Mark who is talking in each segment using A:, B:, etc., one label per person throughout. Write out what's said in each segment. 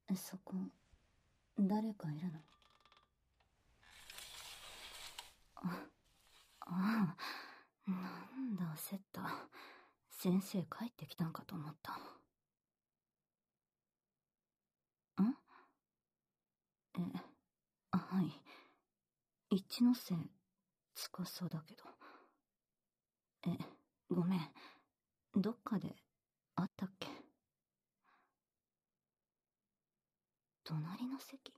A: そこ、誰かいるの？ああ、なんだ焦った。先生帰ってきたんかと思った。ん？はい。一ノ瀬司だけど。ごめん。どっかで会ったっけ？隣の席？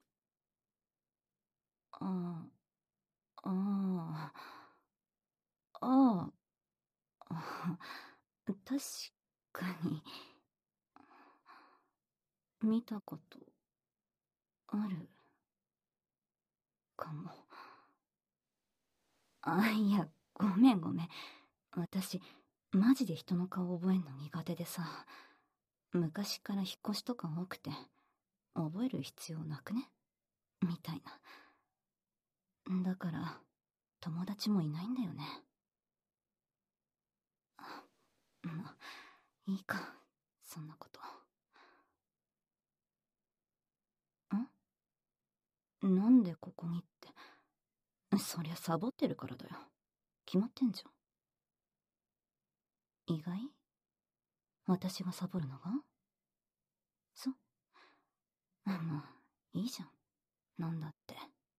A: ああ、ああ、ああ、確かに、見たことあるかも。いや、ごめんごめん。私、マジで人の顔覚えんの苦手でさ、昔から引っ越しとか多くて、覚える必要なくねみたいな。だから、友達もいないんだよね。まあ、いいか、そんなこと。なんでここにって。そりゃサボってるからだよ。決まってんじゃん。意外？私がサボるのが？そう。まあ、いいじゃん。なんだって。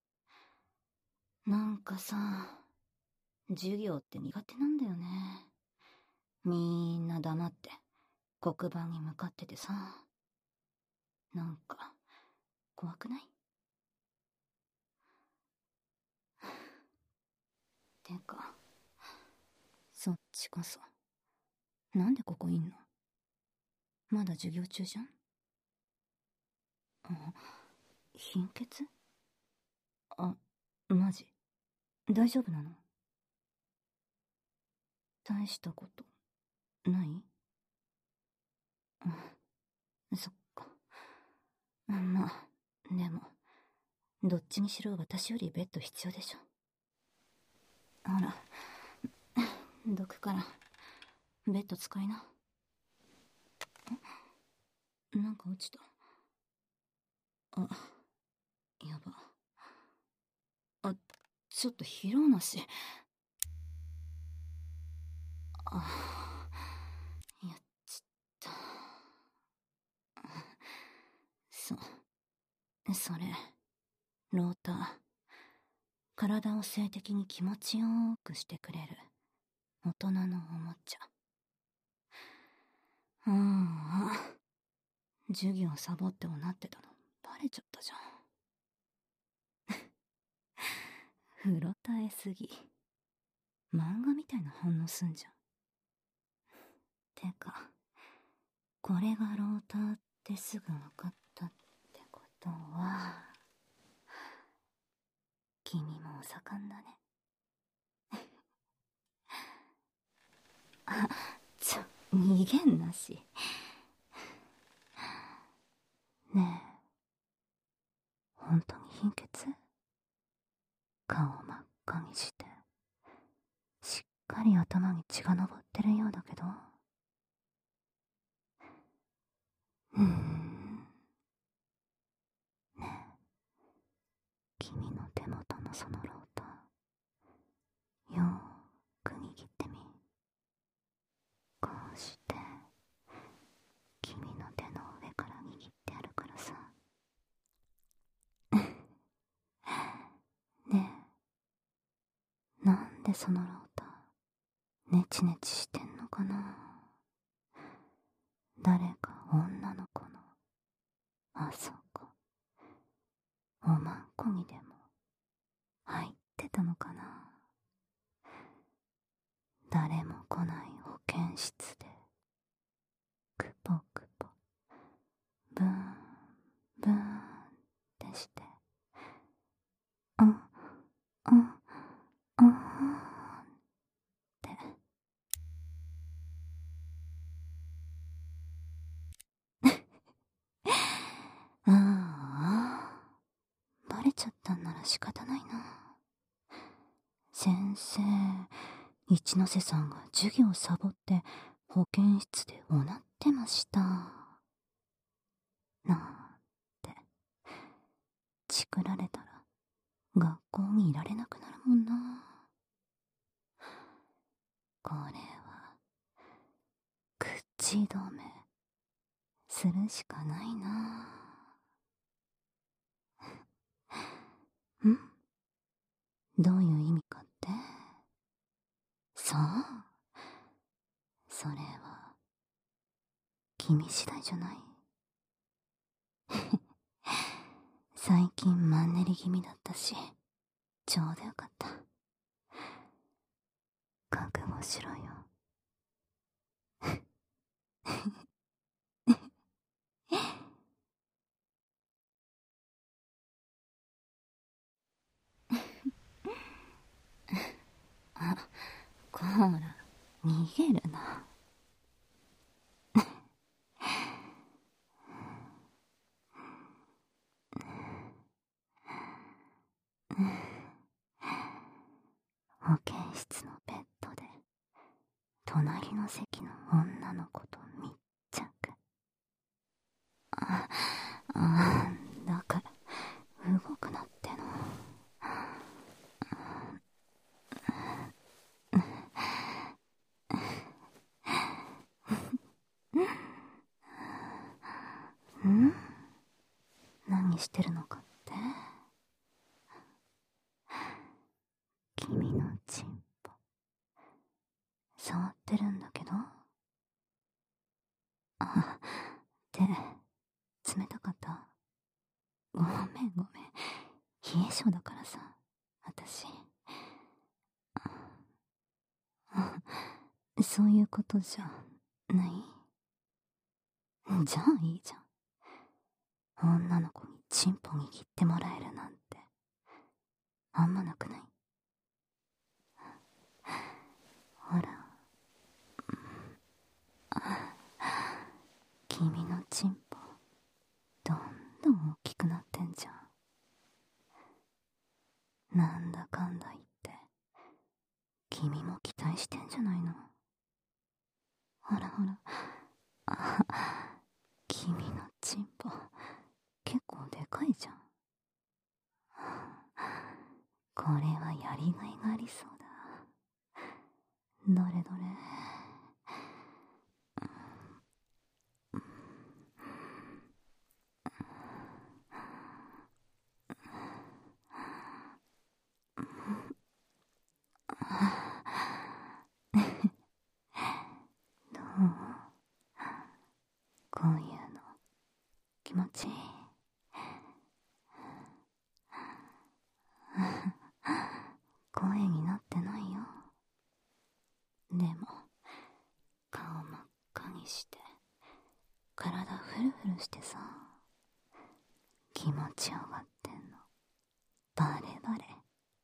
A: なんかさ、授業って苦手なんだよね。みんな黙って黒板に向かっててさ、なんか怖くない？てか、そっちこそなんでここいんの？まだ授業中じゃん。貧血？マジ？大丈夫なの？大したことない？そっか。まあ、でも、どっちにしろ私よりベッド必要でしょ。ほら、毒からベッド使いな。なんか落ちた。やば。ちょっと拾うなし。やっちった。それ、ローター。体を性的に気持ちよくしてくれる大人のおもちゃ。授業サボってもなってたのバレちゃったじゃん。風呂耐えすぎ。漫画みたいな反応すんじゃん。てか、これがローターってすぐ分かったってことは、君もお盛んだね。逃げんなし。ねえ、本当に貧血？顔真っ赤にして、しっかり頭に血が上ってるようだけど。ねえ、君の手元のそのローター、よーく握ってみ。こうして、君の手の上から握ってやるからさ。ねえ、なんでそのローター、ネチネチしてんのかな。誰か女の子の、あそこ、おまんこにでも入ってたのかな。誰も来ない保健室で、クポクポ、ブーン、ブーンってして、うん、うん、うんって。バレちゃったんなら仕方ないな。先生、一ノ瀬さんが授業サボって保健室でおなってました。なんて作られたら学校にいられなくなるもんな。これは口止めするしかないな。ん？どういう意味かって？さあ、それは君次第じゃない？最近マンネリ気味だったし、ちょうどよかった。覚悟しろよ。あ、こら、逃げるな。保健室のベッドで隣の席の女の子と密着。だから動くなっての。ん？何してるのかって？君のチンポ触ってるんだけど。手冷たかった？ごめんごめん、冷え性だからさ、私。そういうことじゃない？じゃあいいじゃん。女の子にチンポ握ってもらえるなんてあんまなくない？ほら、君のチンポどんどん大きくなってんじゃん。なんだかんだ言って君も期待してんじゃないの？ほらほら、君のチンポ結構でかいじゃん。これはやりがいがありそうだ。どれどれ。どう？こういうの気持ちいい？声になってないよ。でも顔真っ赤にして体フルフルしてさ、気持ちよがってんのバレバレ。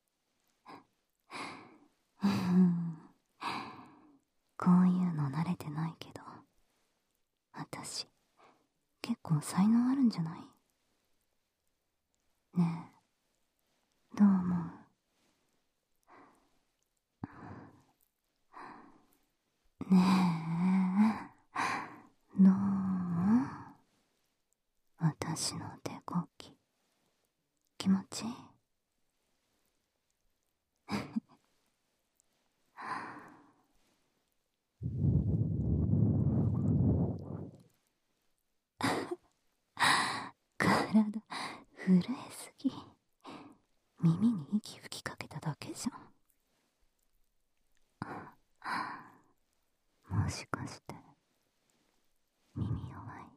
A: こういうの慣れてないけど、私結構才能あるんじゃない？ねえ、どう思う？ねえ、どう？私の手こき気持ちいい？体震えすぎ。耳に息吹きかけただけじゃん。もしかして耳弱い？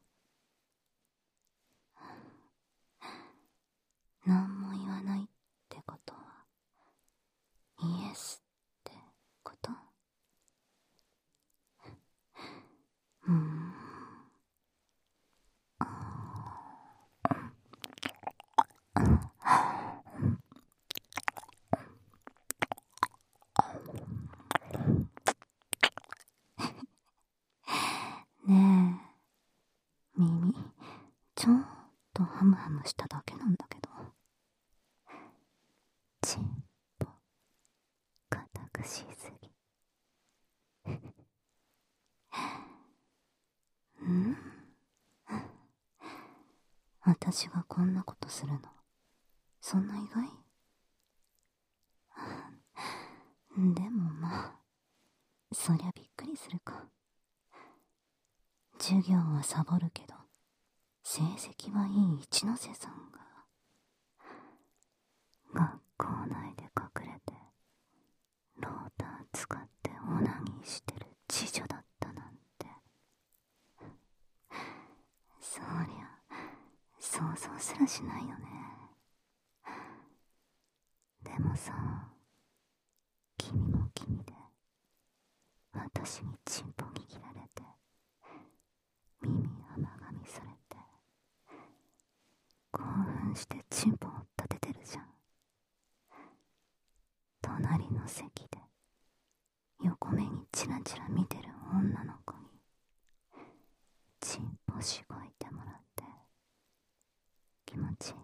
A: 何も言わないってことはイエスってこと？うーん。ねえ、耳ちょっとハムハムしただけなんだけど、チンポ固くしすぎ。ん？私がこんなことするのそんな意外？でもまあ、そりゃびっくりするか。授業はサボるけど、成績はいい一ノ瀬さんが、学校内で隠れて、ローター使ってオナニーしてる知女だったなんて。そりゃ、想像すらしないよね。でもさ、君も君で、私にチンポ握られて、耳甘噛みされて、興奮してチンポを立ててるじゃん。隣の席で横目にチラチラ見てる女の子にチンポしごいてもらって気持ちいい。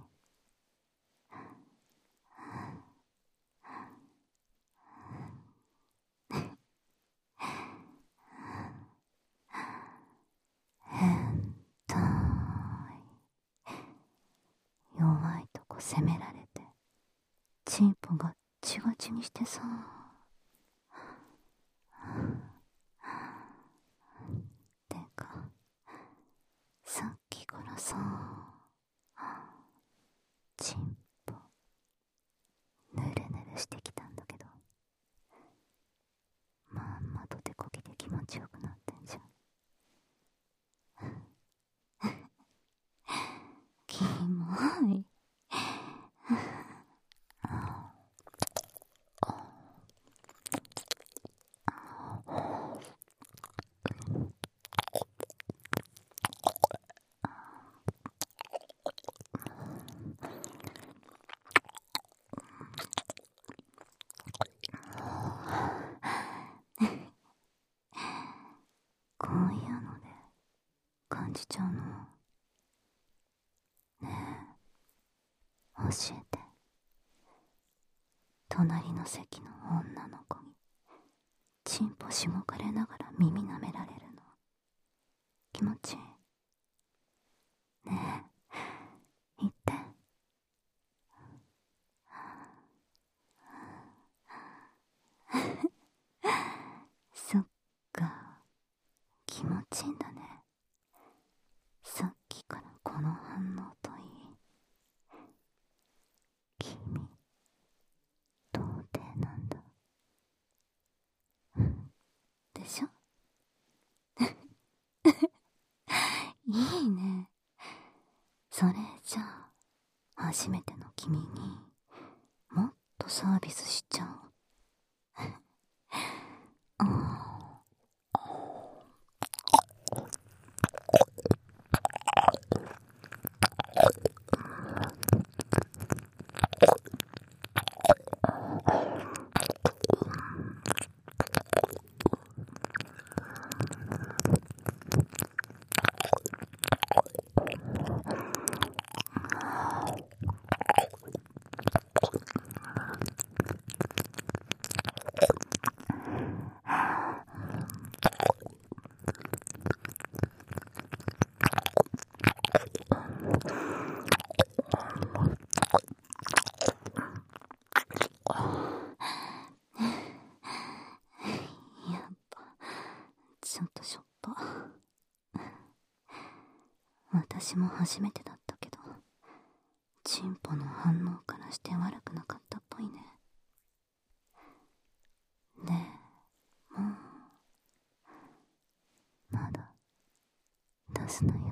A: 変態。弱いとこ責められてチンポガッチガチにしてさ。てかさっきからさ、チンポぬるぬるしてきたんだけど、まんまと手こぎで気持ちよくなってんじゃん。キモい。こういうので感じちゃうの？ねえ、教えて。隣の席の女の子にチンポしごかれながら耳舐められるの気持ちいい？ねえ、言って。そっか、気持ちいいんだね。さっきからこの反応といい。君童貞なんだでしょ？いいね。それじゃあ初めての君にもっとサービスしちゃおう。やっぱちょっとしょっぱ。私も初めてだったけど、チンポの反応からして悪くなかったっぽいね。でもまだ出すなよ。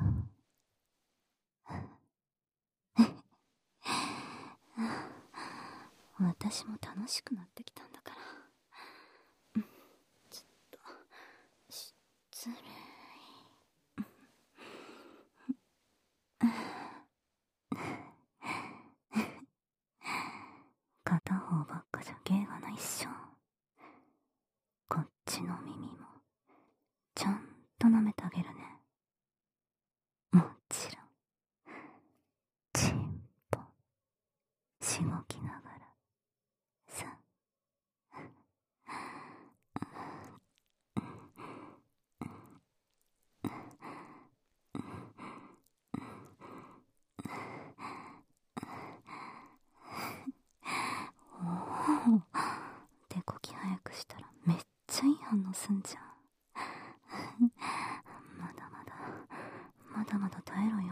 A: 私も楽しくなってきたんだから。ちょっと失礼。片方ばっかじゃ芸がないっしょ。こっちの耳もちゃんと舐めてあげるね。もちろんチンポしごきながらさ。 すんじゃん。まだまだまだまだ耐えろよ。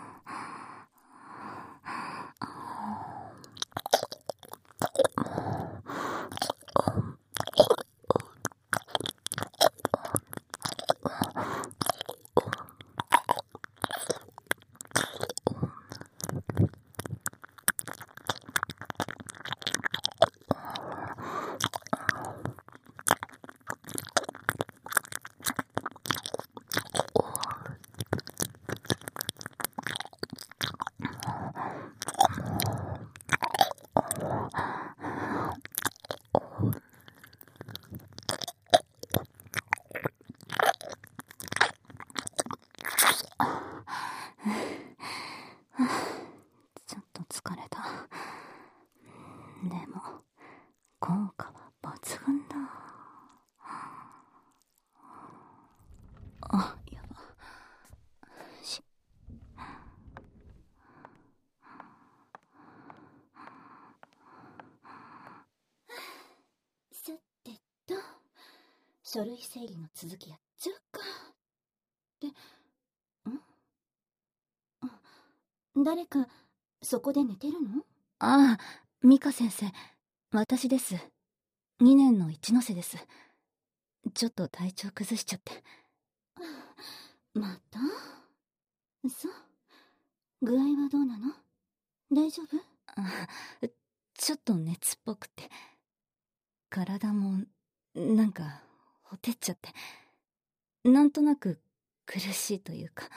A: ちょっと疲れた。でも効果は抜群だ。あ、やば。さてと、書類整理の続きやっちゃうか。誰かそこで寝てるの？ああ、ミカ先生、私です。2年の一ノ瀬です。ちょっと体調崩しちゃって。また？そう。具合はどうなの？大丈夫？ちょっと熱っぽくて。体も、なんか、ほてっちゃって。なんとなく苦しいというか。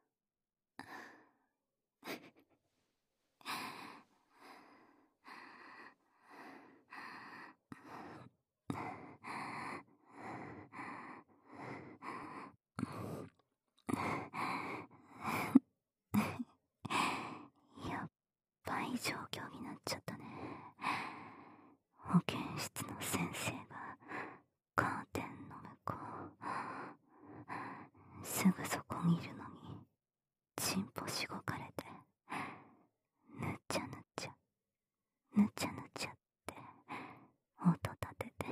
A: やっばい状況になっちゃったね。保健室の先生がカーテンの向こう、すぐそこにいるのにチンポしごかれて、ぬちゃぬちゃぬちゃぬちゃって音立てて、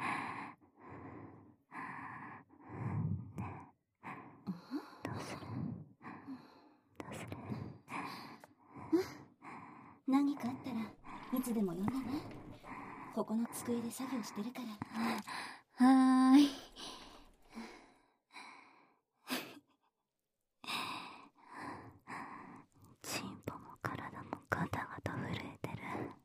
A: ねえ、どうする？どうする？何かあったらいつでも呼んでね。ここの机で作業してるから。はーい。チンポも体もガタガタ震えてる。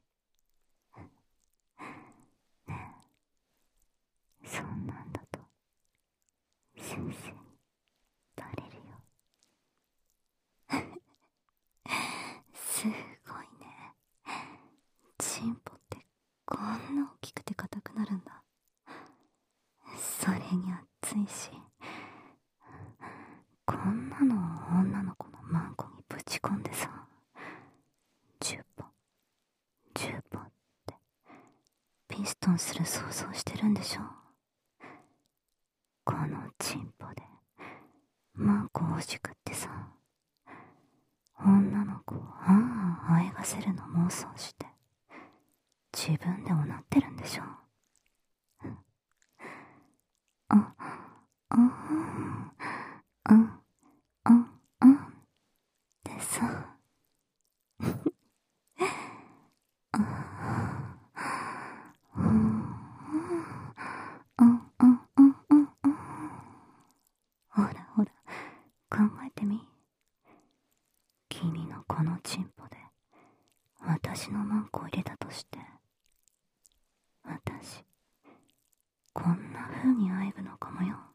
A: ねえ、そんなんだと先生にバレるよ。すごいね。チンポってこんな大きくて硬くなるんだ。それに熱いし、こんなのを女の子のマンコにぶち込んでさ、10本10本ってピストンする想像してるんでしょ。このチンポでマンコをしくってさ、女の子をあああえがせるの妄想して自分でおなってるんでしょ。あ、あ、うん、うん、うんってさ、あ、うん、うん、うん、うん、うん、ほらほら、考えてみ。君のこのチンポで私のマンコを入れたとして、私こんな風にあえぐのかもよ。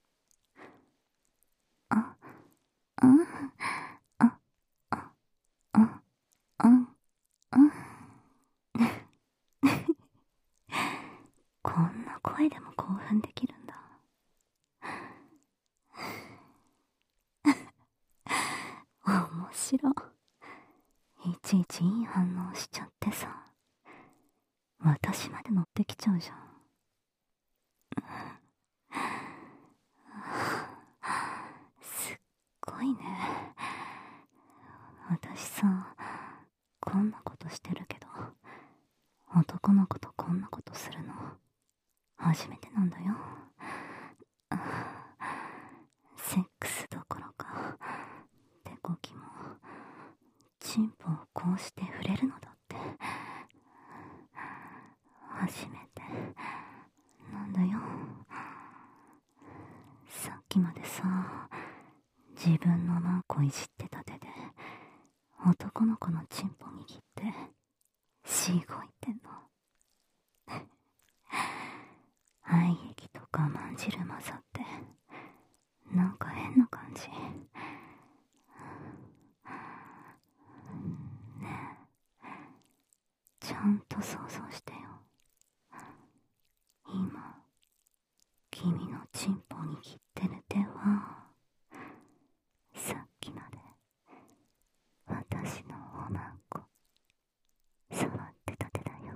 A: あ、うん、あ、あ、うん、うん、うん。こんな声でも興奮できるんだ。面白い。いちいちいい反応しちゃってさ、私まで乗ってきちゃうじゃん。すっごいね。私さ、こんなことしてるけど、男の子とこんなことするの初めてなんだよ。セックスどころか手こきもチンポをこうして触れるのだって初めてなんだよ。さっきまでさ、自分のマンコいじってた手で男の子のチンポ握ってしごいてんの。愛液と我慢汁混ざってなんか変な感じ。ねえ、ちゃんと想像してよ。今君のチンポ握ってる手はさっきまで私のおまんこ触ってた手だよ。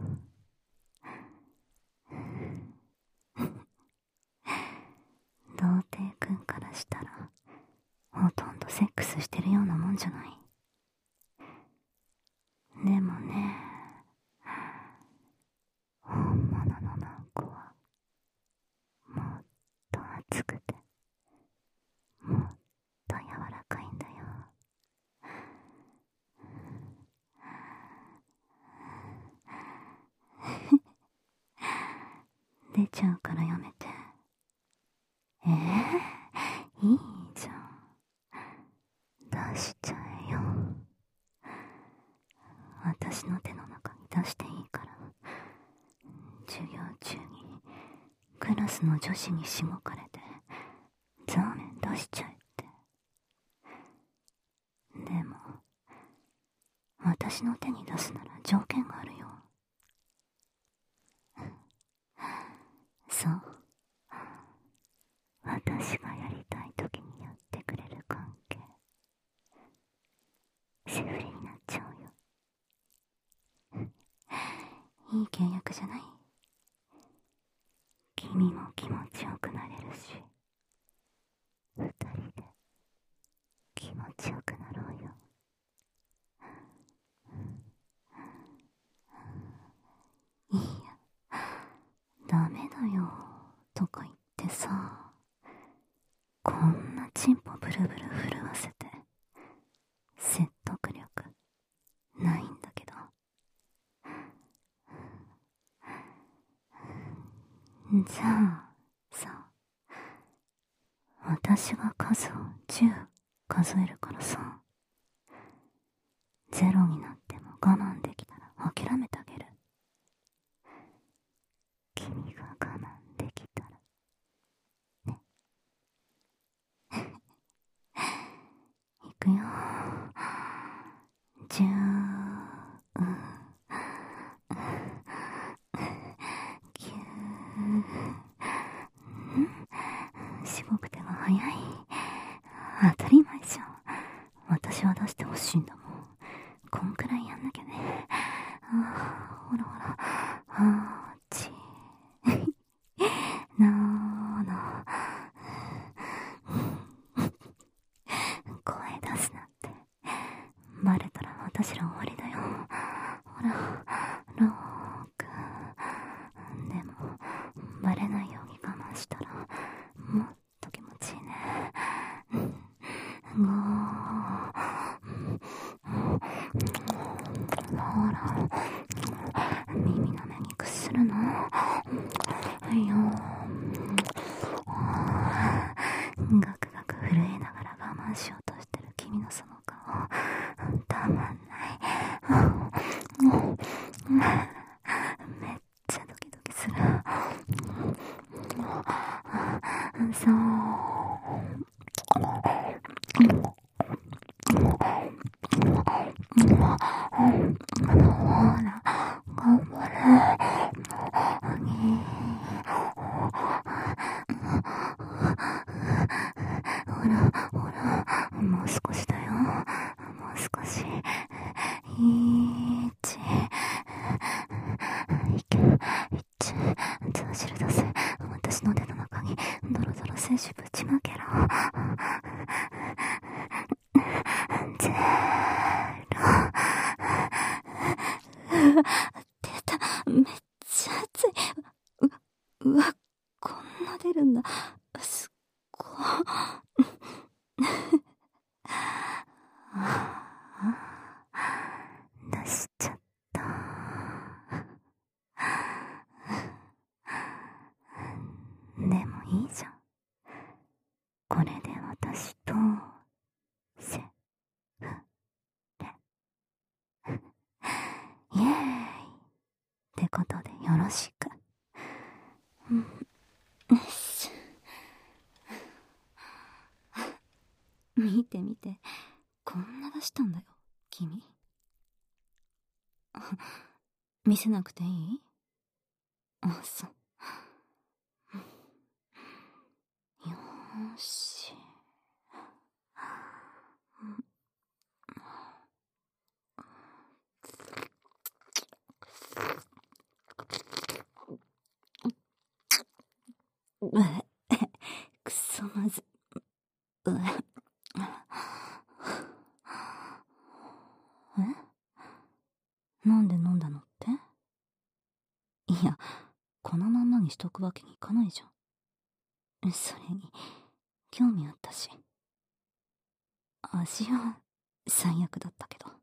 A: 童貞くんからしたらほとんどセックスしてるようなもんじゃない。でもね、本物のマンコはもっと熱くてもっと柔らかいんだよ。出ちゃうからやめて。いいじゃん、出しちゃえよ。私の手の中に出していいから。授業中にクラスの女子にしごかれてザーメン出しちゃえって。でも私の手に出すなら条件があるよ。そう、私がやりたい時にやってくれる関係。セフレになっちゃうよ。いい契約じゃない？君も気持ちよくなれるし、二人で気持ちよくなろうよ。いいや、ダメだよとか言ってさ、こんなチンポブルブル震わせて説得力ないんだけど。じゃあさ、私が数を10数えるからさ、ゼロになっても我慢できたら諦めてあげる。君が我慢できたらね。いくよ。10、しごく手が早い。当たり前じゃん。私は出してほしいんだもん。こんくらいやんなきゃね。ほらほら。ちな声出すなんて。バレたら私ら終わりだよ。ほら、6。でもバレないように我慢したらもっと気持ちいいね。5。ほら、耳の目にくするの。4。ガクガク震えながら我慢しようとしてる君のその顔たまんない。めっちゃドキドキする。そう。ほら、頑張れ。ほらほら、もう少しだよ。もう少し。1、ザ汁出せ。私の手の中にドロドロ精子ぶちまけろ。ゼロ。出た。めっちゃ熱い。うわ、 イエーイってことでよろしく。よし。見て見て、こんな出したんだよ、君。見せなくていい？あ、そう。よーし。くそまず。なんで飲んだのって？いや、このまんまにしとくわけにいかないじゃん。それに、興味あったし。味は、最悪だったけど。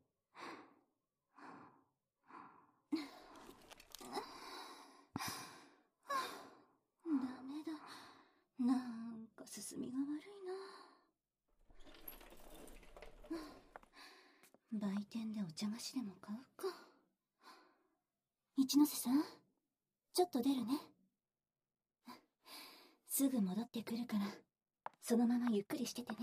A: ダメだ。なんか進みが悪いな。売店でお茶菓子でも買うか。一ノ瀬さん、ちょっと出るね。すぐ戻ってくるから、そのままゆっくりしててね。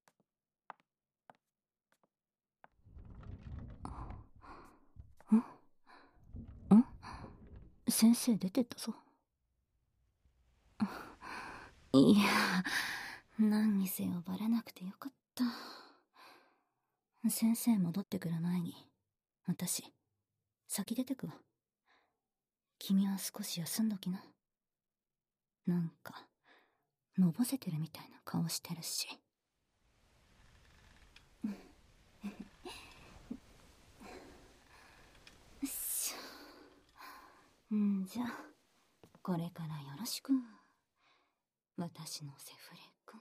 A: 先生出てったぞ。いや、何にせよバレなくてよかった。先生戻ってくる前に、私、先出てくわ。君は少し休んどきな。なんか、のぼせてるみたいな顔してるし。よっしょ。じゃあ、これからよろしく。私のセフレ君。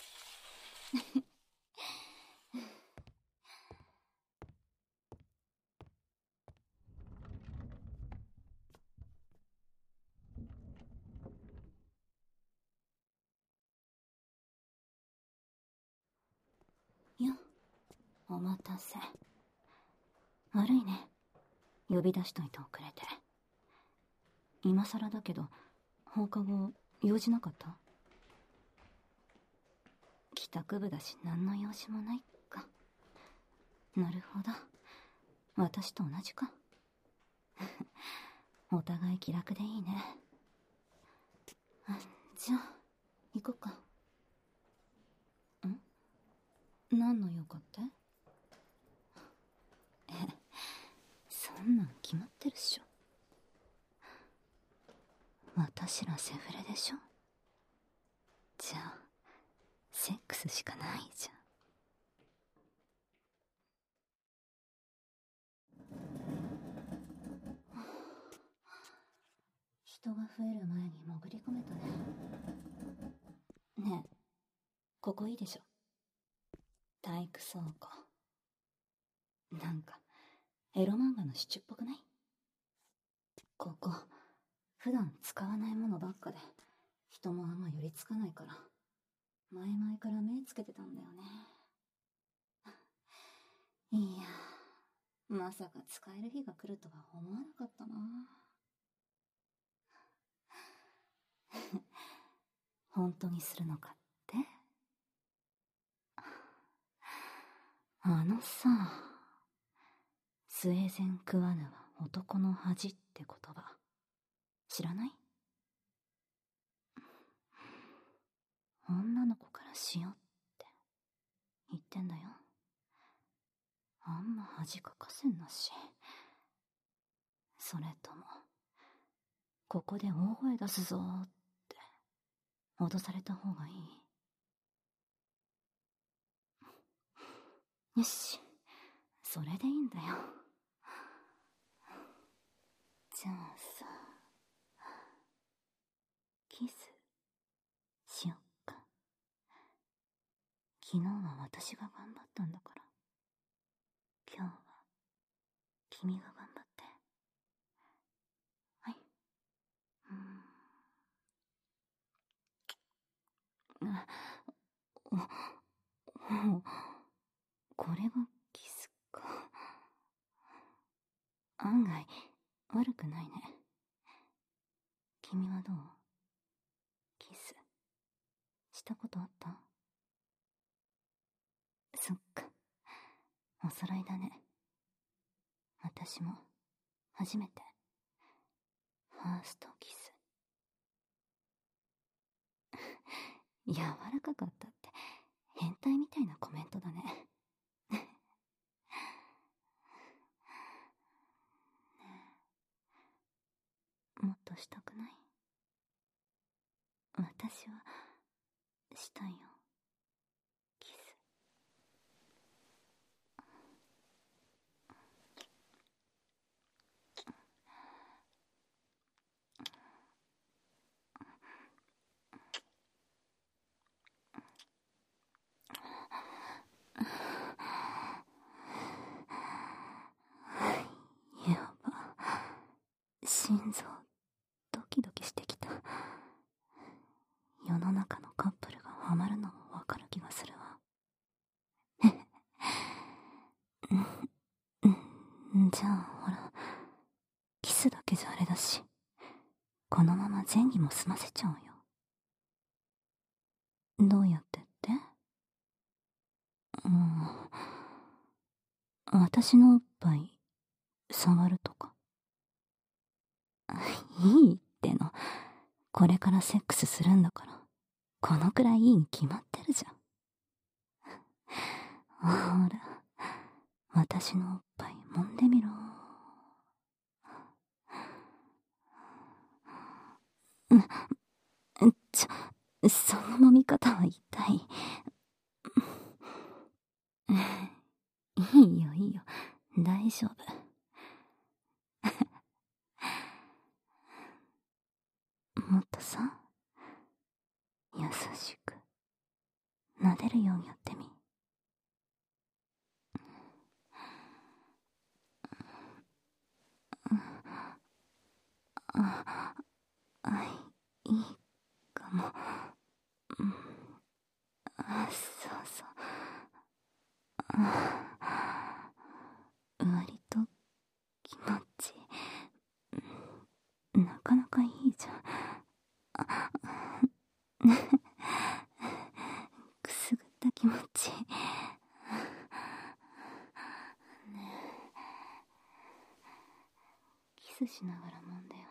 A: よ、お待たせ。悪いね。呼び出しといて遅れて。今更だけど、放課後、用事なかった？帰宅部だし何の用事もないか。なるほど。私と同じか。お互い気楽でいいね。じゃあ、行こっか。何の用かって？そんなん決まってるっしょ。私らセフレでしょ。じゃあ、セックスしかないじゃん。人が増える前に潜り込めたね。ねえ、ここいいでしょ。体育倉庫。なんか、エロ漫画のシチュっぽくない？ここ、普段使わないものばっかで、人もあんま寄りつかないから、前々から目つけてたんだよね。いや、まさか使える日が来るとは思わなかったな。本当にするのかって？あのさ、スウェーデン食わぬは男の恥って言葉、知らない？女の子からしようって言ってんだよ。あんま恥かかせんなし。それとも、ここで大声出すぞーって脅された方がいい？よし、それでいいんだよ。じゃあさ、キスしよっか。昨日は私が頑張ったんだから、今日は君が頑張って。はい。これがキスか。 案外悪くないね。君はどう？キスしたことあった？そっか、おさらいだね。私も初めてファーストキス。柔らかかったって変態みたいなコメントだね。もっとしたくない？私はしたいよ、キス。やば、心臓ドキドキしてきた。世の中のカップルがハマるのもわかる気がするわ。じゃあほら、キスだけじゃあれだし、このまま前儀も済ませちゃおうよ。どうやってって？私のおっぱい触るとか。いいっての、これからセックスするんだから、このくらいいいに決まってるじゃん。ほら、私のおっぱい揉んでみろ。その揉み方は痛い。いいよいいよ、大丈夫。もっとさ、優しく撫でるようにやってみ。いいかも。そうそう。割と気持ちなかなかいいじゃん。くすぐった気持ち。キスしながら揉んでよ。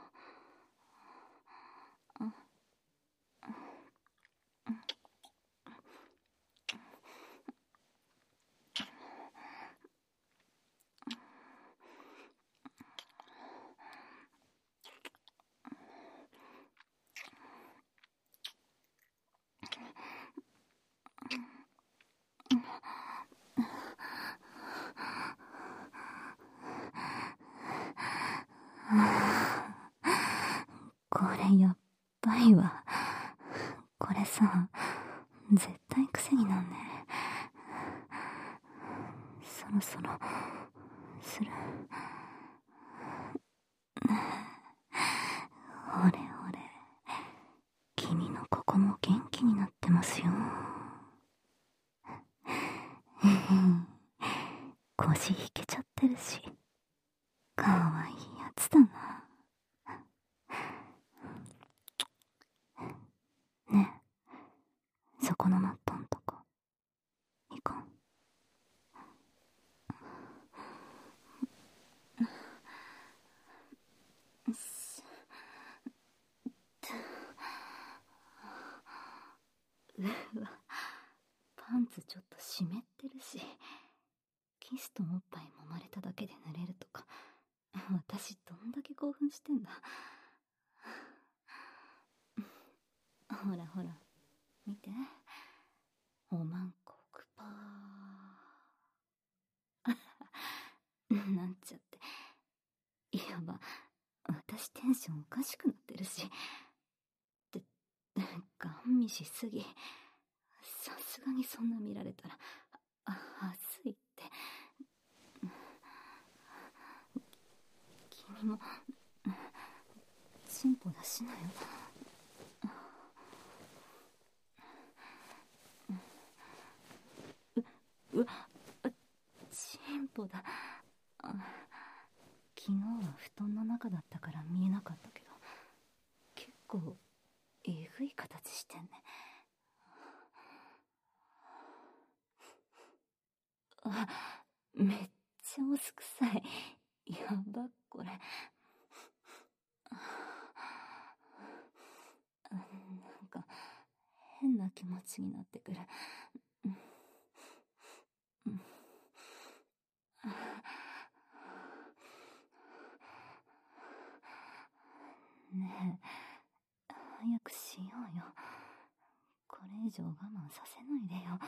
A: これやっばいわ。これさ、絶対癖になんね。そろそろする。ほれほれ、君のここも元気になってますよ。腰引けちゃってるし、かわいいやつだな。ねえ、そこのマットんとこ行こう。うわ、パンツちょっと湿ってるし、キスとおっぱい揉まれただけで濡れるとか、私どんだけ興奮してんだ。ほらほら、見て、おまんこくぱーなんちゃって、やば、私テンションおかしくなってるし、ガン見しすぎ。さすがにそんな見られたら、はずいって。君も、チンポ出しなよ。チンポだ。昨日布団の中だったから見えなかったけど、結構えぐい形してんね。あ、めっちゃお酢臭い。やばっこれ。なんか変な気持ちになってくる。ねえ、早くしようよ。これ以上我慢させないでよ。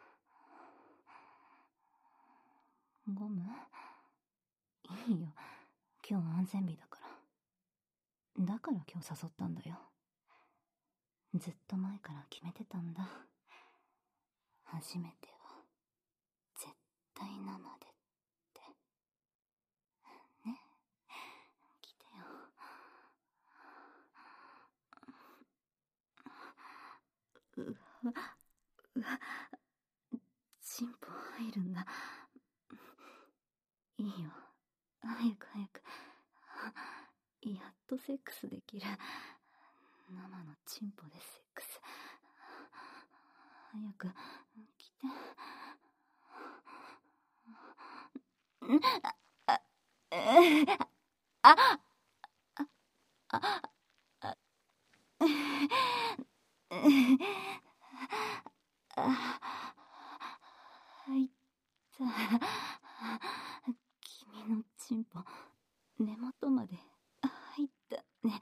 A: ゴム？いいよ。今日安全日だから。だから今日誘ったんだよ。ずっと前から決めてたんだ。初めては絶対生でって。ね、来てよ。うわ、うわ、チンポ入るんだ。いいよ、早く早く。やっとセックスできる。生のチンポでセックス。早く来て。入った。君のチンポ根元まで入ったね。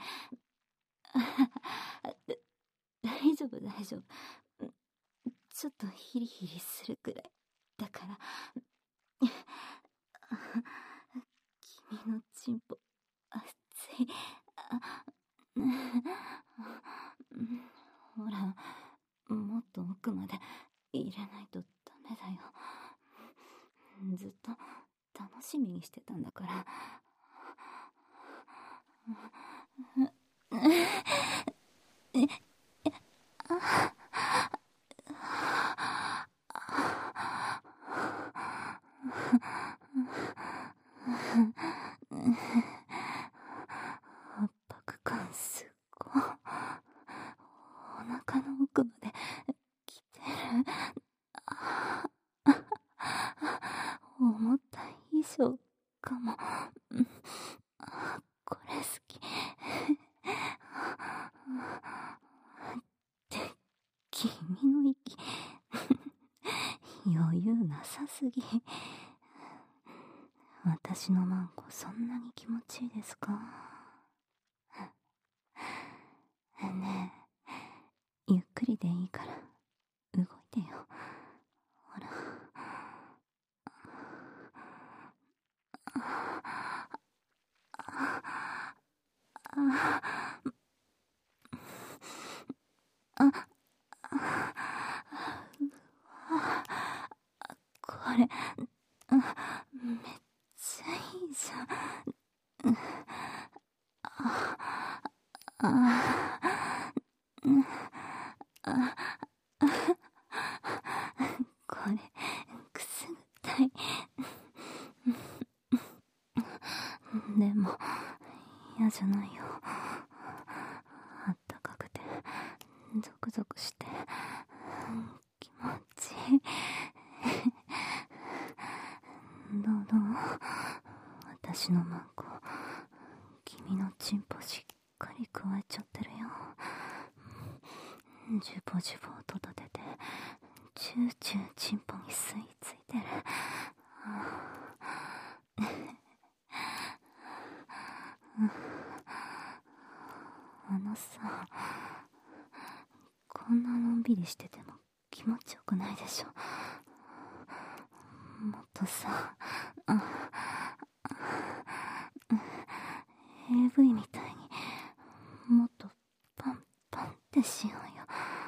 A: 大丈夫大丈夫。ちょっとヒリヒリするくらいだから。君のチンポ熱い。ほら、もっと奥まで入れないとダメだよ。ずっと楽しみにしてたんだから。圧迫感すっごい。お腹の奥まで来てる。思った以上かも。これ好き。って君の息余裕なさすぎ。私のマンコそんなに気持ちいいですか？ねえ、ゆっくりでいいから動いてよ。ほら。これ、めっちゃいいじゃん。これ、くすぐったい。でも、嫌じゃないよ。あったかくて、ゾクゾクして、気持ちいい。どう私のマンコ、君のチンポしっかり加えちゃってるよ。ジュボジュボ音立てて、チューチューチンポに吸い付いてる。あのさ、こんなのんびりしてても気持ちよくないでしょ。もっとさ、AV みたいにもっとパンパンってしようよ。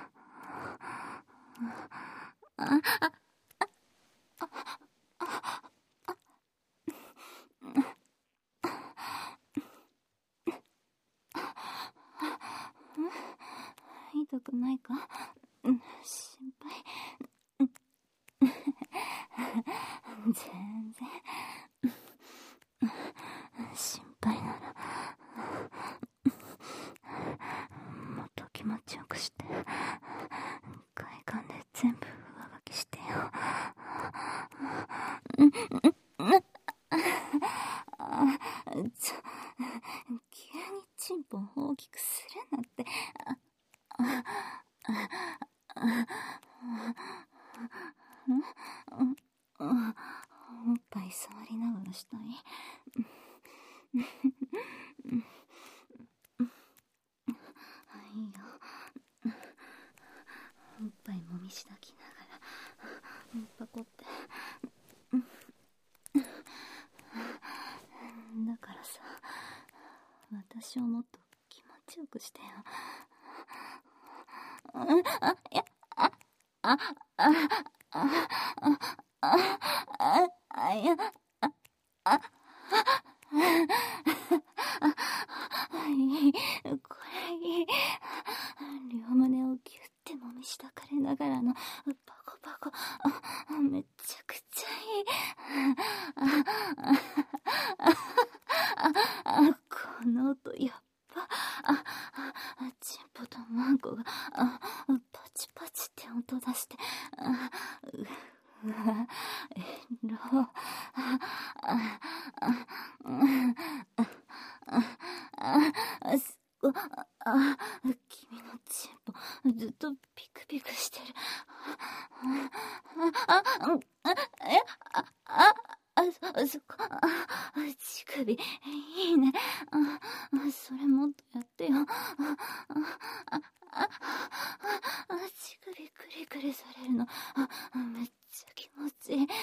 A: 痛くないか？心配。全然心配急にチンポを大きくするなって。おっぱい触りながらしたい。いいよ。おっぱいもみしだきながらパコって。だからさ、私をもっと気持ちよくしてよ。これいい。両胸をギュッてもみしだかれながらのパコパコ。めちゃくちゃいい。この音やっぱ。チンポとマンコがパチパチって音出して。君のチンポずっとピクピクしてる。そこ、乳首、いいね。それもっとやってよ。乳首クリクリされるの、めっちゃ気持ちいい。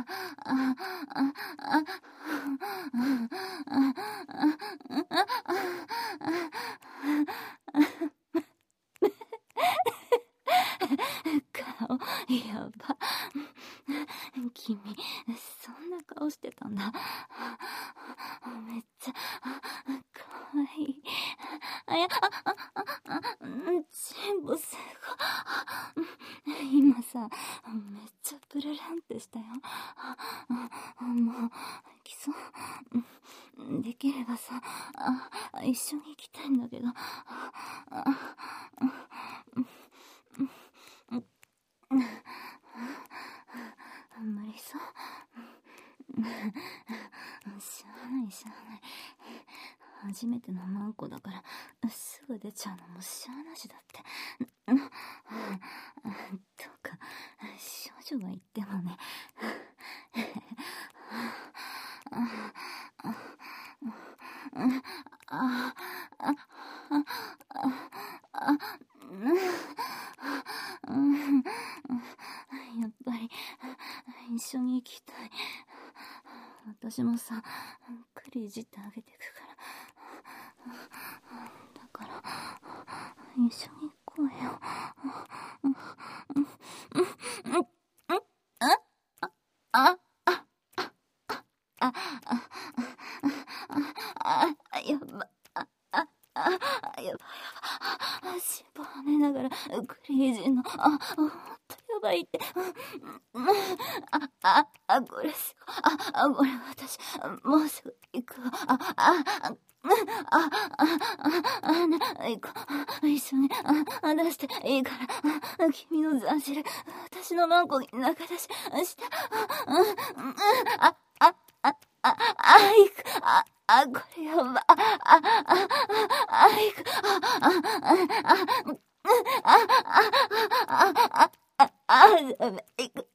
A: 顔、やば。君、そんな顔してたんだ。めっちゃ、かわいい。チンポすごい。今さ、めっちゃプルルンってしたよ。もう、きそう。できればさ、一緒に行きたいんだけど。無理そう。しゃあないしゃあない。初めてのマンコだからすぐ出ちゃうのもしゃあなしだって。とか少女が言ってもね。やっぱり一緒に行きたい。私もさ、クリいじってあげてくから。だから一緒に行こうよ。やば。やば。尻尾はねながらクリいじんの。ほんとやばいって。これすごい。これ私、もうすぐ行くわ。行こう。一緒に、出していいから。君の残汁、私のマンコに中出しして。行く。これやば。行く。行く。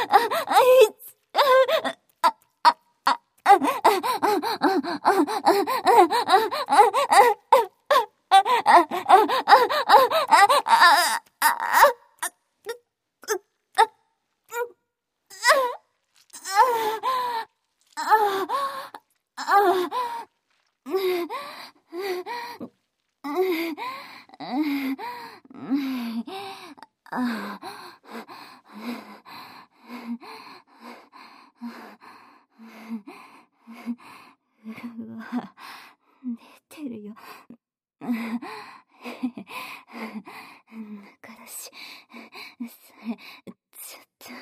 A: うわ、出てるよ。中出し、それ、ちょっと、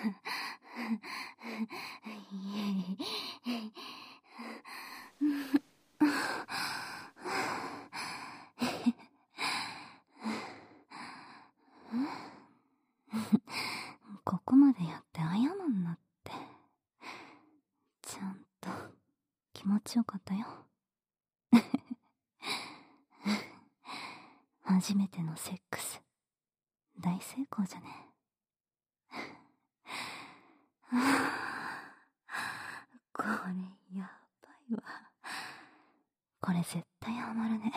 A: ここまでやって謝んなって。ちゃんと気持ちよかったよ。 初めてのセックス、大成功じゃね。これやばいわ。これ絶対ハマるね。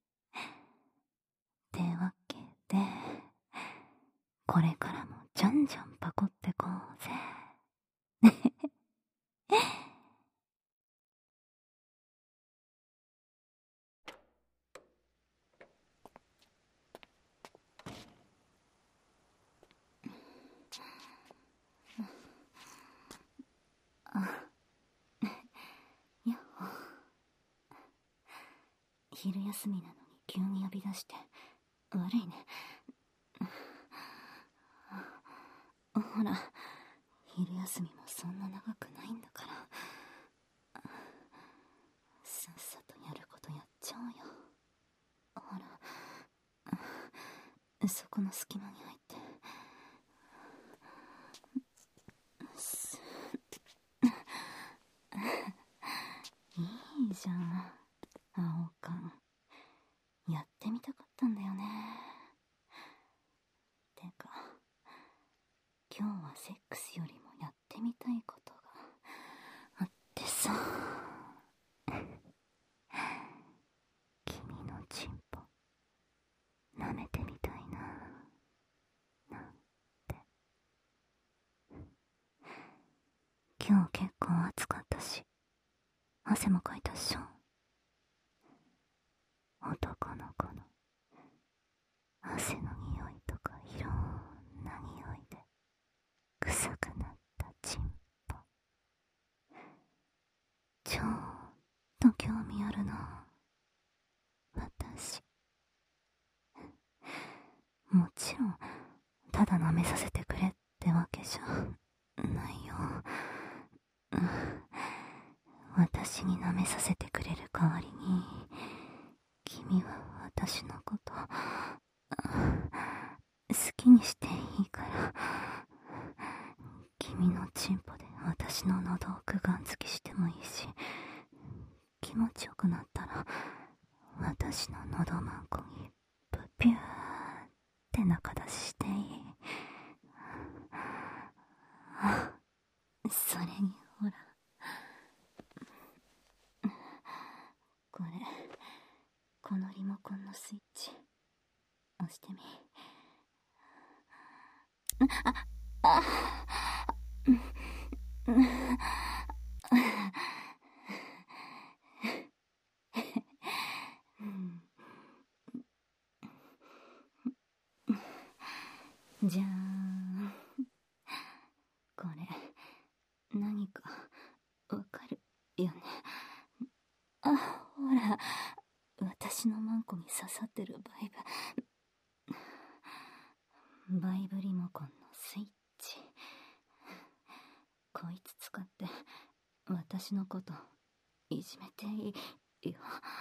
A: ってわけで、これからもじゃんじゃんパコってこうぜ。やっほ。昼休みなのに急に呼び出して悪いね。ほら、昼休みもそんな長くないんだから、さっさとやることやっちゃおうよ。ほら、そこの隙間に入って。いいじゃん、青缶。やってみたかったんだよね。てか、今日はセックスよりもやってみたいことがあってさ。君のチンポ舐めてみたいな、なんて。今日結構暑かったし、汗もかいたっしょ。男の子の汗の匂いとかいろんな匂いで臭くなったチンポ、ちょっと興味あるな、私。もちろんただ舐めさせてくれってわけじゃないよ。私に舐めさせてくれる代わりに、君は私のこと好きにしていいから、君のチンポで私の喉をくがんつきしてもいいし、気持ちよくなったら私の喉マンコにプピューって中出ししていい。それにほら、これ、このリモコンのスイッチ押してみ。じゃーん。これ、何かわかるよね。ほら、私のマンコに刺さってるバイブリモコンのスイッチ。こいつ使って私のこといじめていいよ。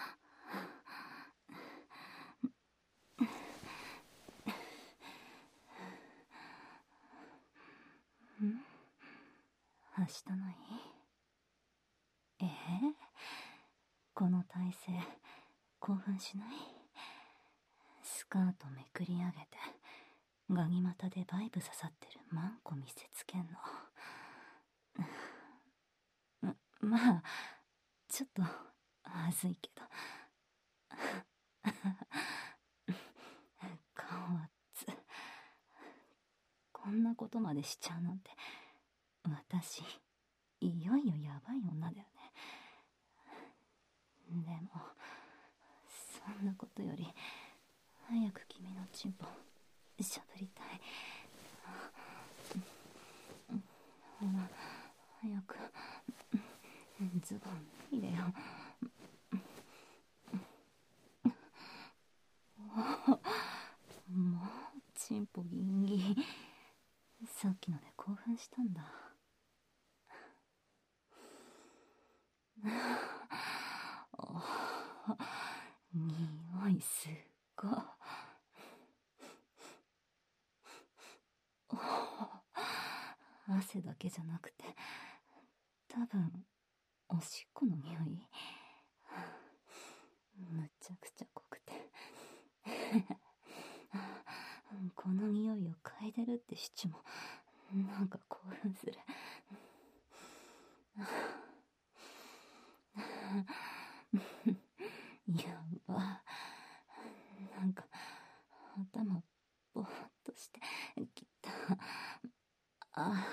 A: 明日の日？この体勢興奮しない？スカートめくり上げてガニ股でバイブ刺さってるマンコ見せつけんの。まあちょっとはずいけど。顔熱。こんなことまでしちゃうなんて、私いよいよやばい女だよね。でもそんなことより早く君のチンポしゃぶりたい。ほら早くズボン入れよ。もうチンポギンギン。さっきので興奮したんだ。匂いすっご。汗だけじゃなくて多分おしっこの匂い。むちゃくちゃ濃くてこの匂いを嗅いでるって知っちも、なんか興奮する。やば。なんか、頭、ぼーっとしてきた。あ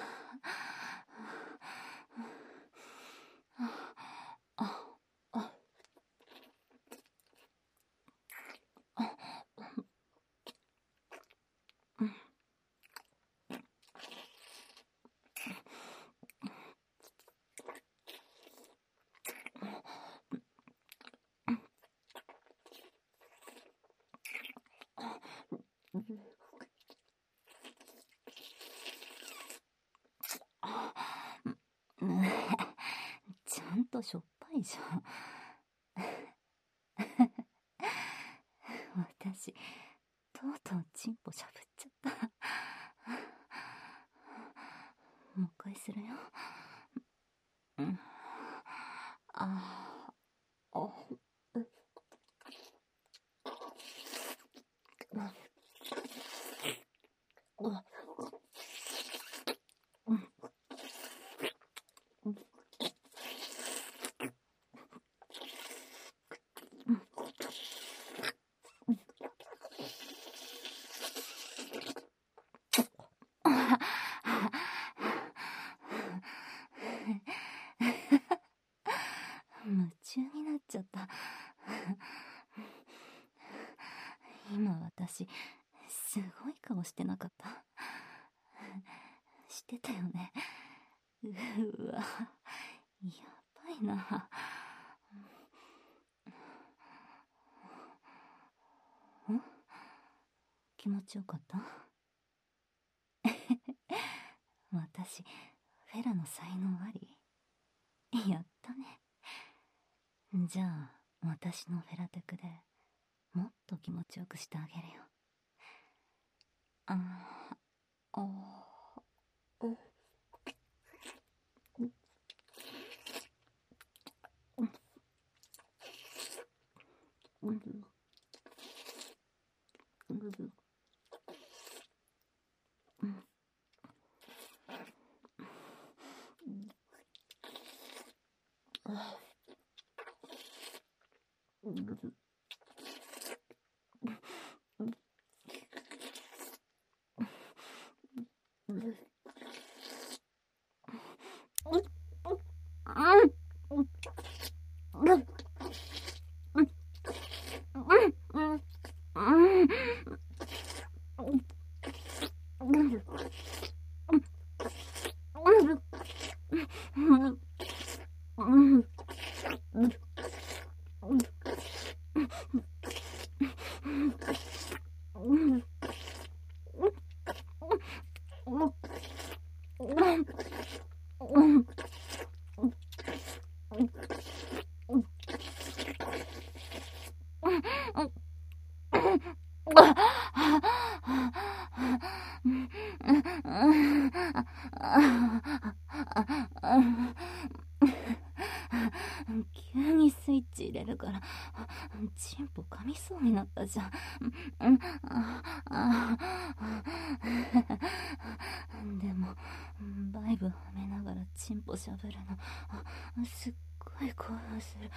A: ちゃんとしょっぱいじゃん。私、とうとうチンポしゃぶっちゃった。もう一回するよ。夢中になっちゃった。今私、すごい顔してなかった？してたよね。うわ、やばいな。気持ちよかった？私、フェラの才能あり？やったね。じゃあ、私のフェラテクでもっと気持ちよくしてあげるよ。急にスイッチ入れるからチンポ噛みそうになったじゃん。でもバイブはめながらチンポしゃぶるのすっごい興奮する。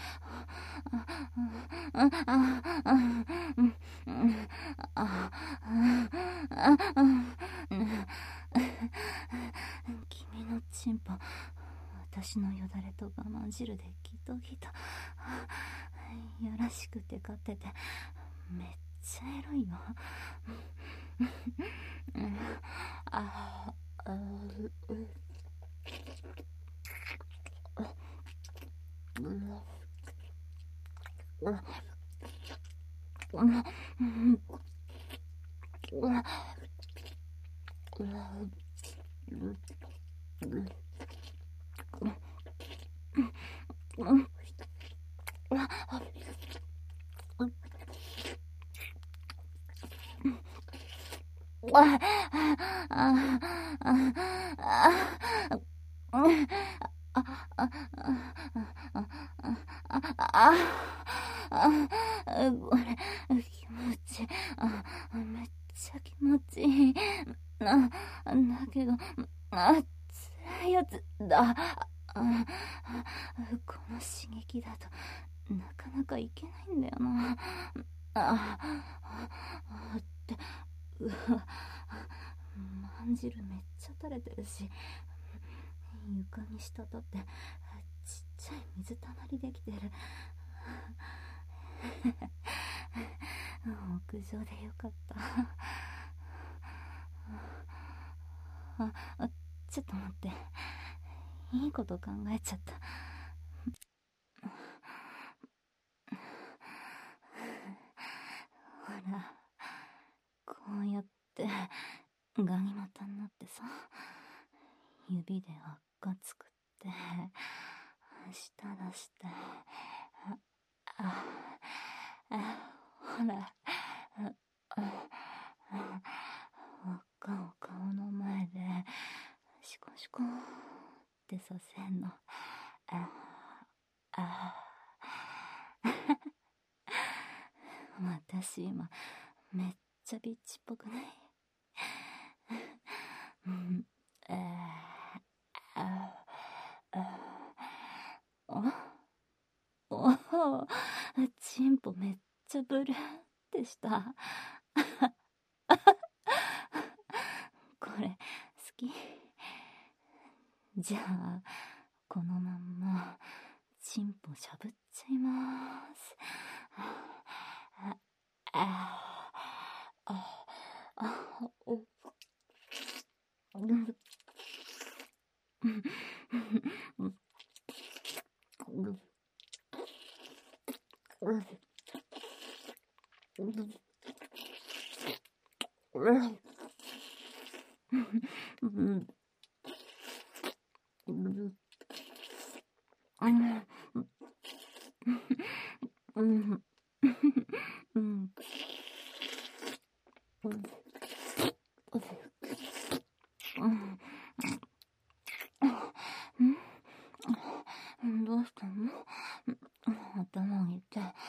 A: 君のチンポ、私のよだれと我慢汁でギトギト。やらしくて勝っててめっちゃエロいよ。これ気持ちめっちゃ気持ちいい。だけど、辛いやつだ。この刺激だと、なかなかいけないんだよな。って、うわ、まんじるめっちゃ垂れてるし、床に滴って、ちっちゃい水たまりできてる。屋上でよかった。ちょっと待って。いいこと考えちゃった。ほら、こうやってガニ股になってさ、指で輪っか作って、舌出して、ほら、輪っかを顔の前でシコシコってさせんの。私今めっちゃビッチっぽくない？おお、チンポめっちゃブルーってした。これ好き？じゃあこのまんまチンポしゃぶっちゃいます。どうしたの？頭を痛い。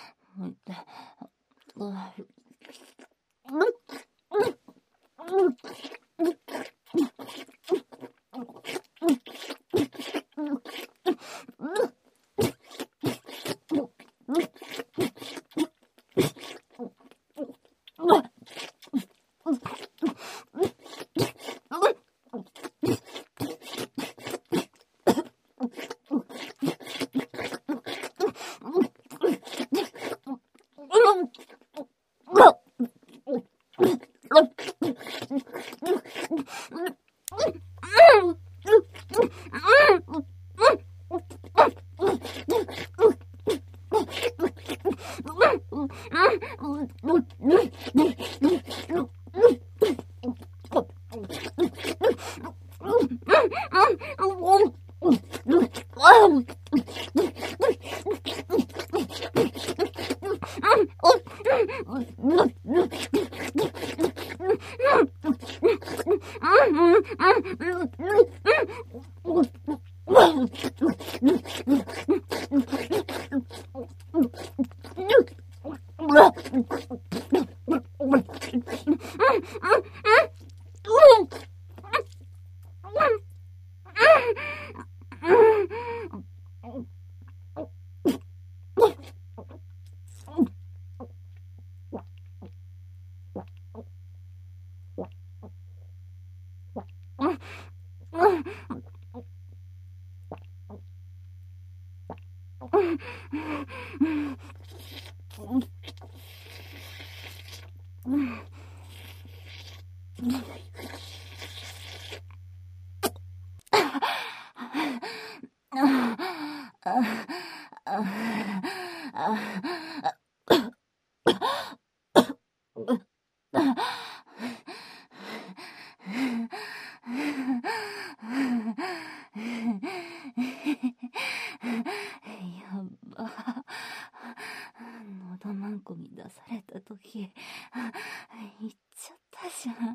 A: 喉マンコに出された時言っちゃったじゃん。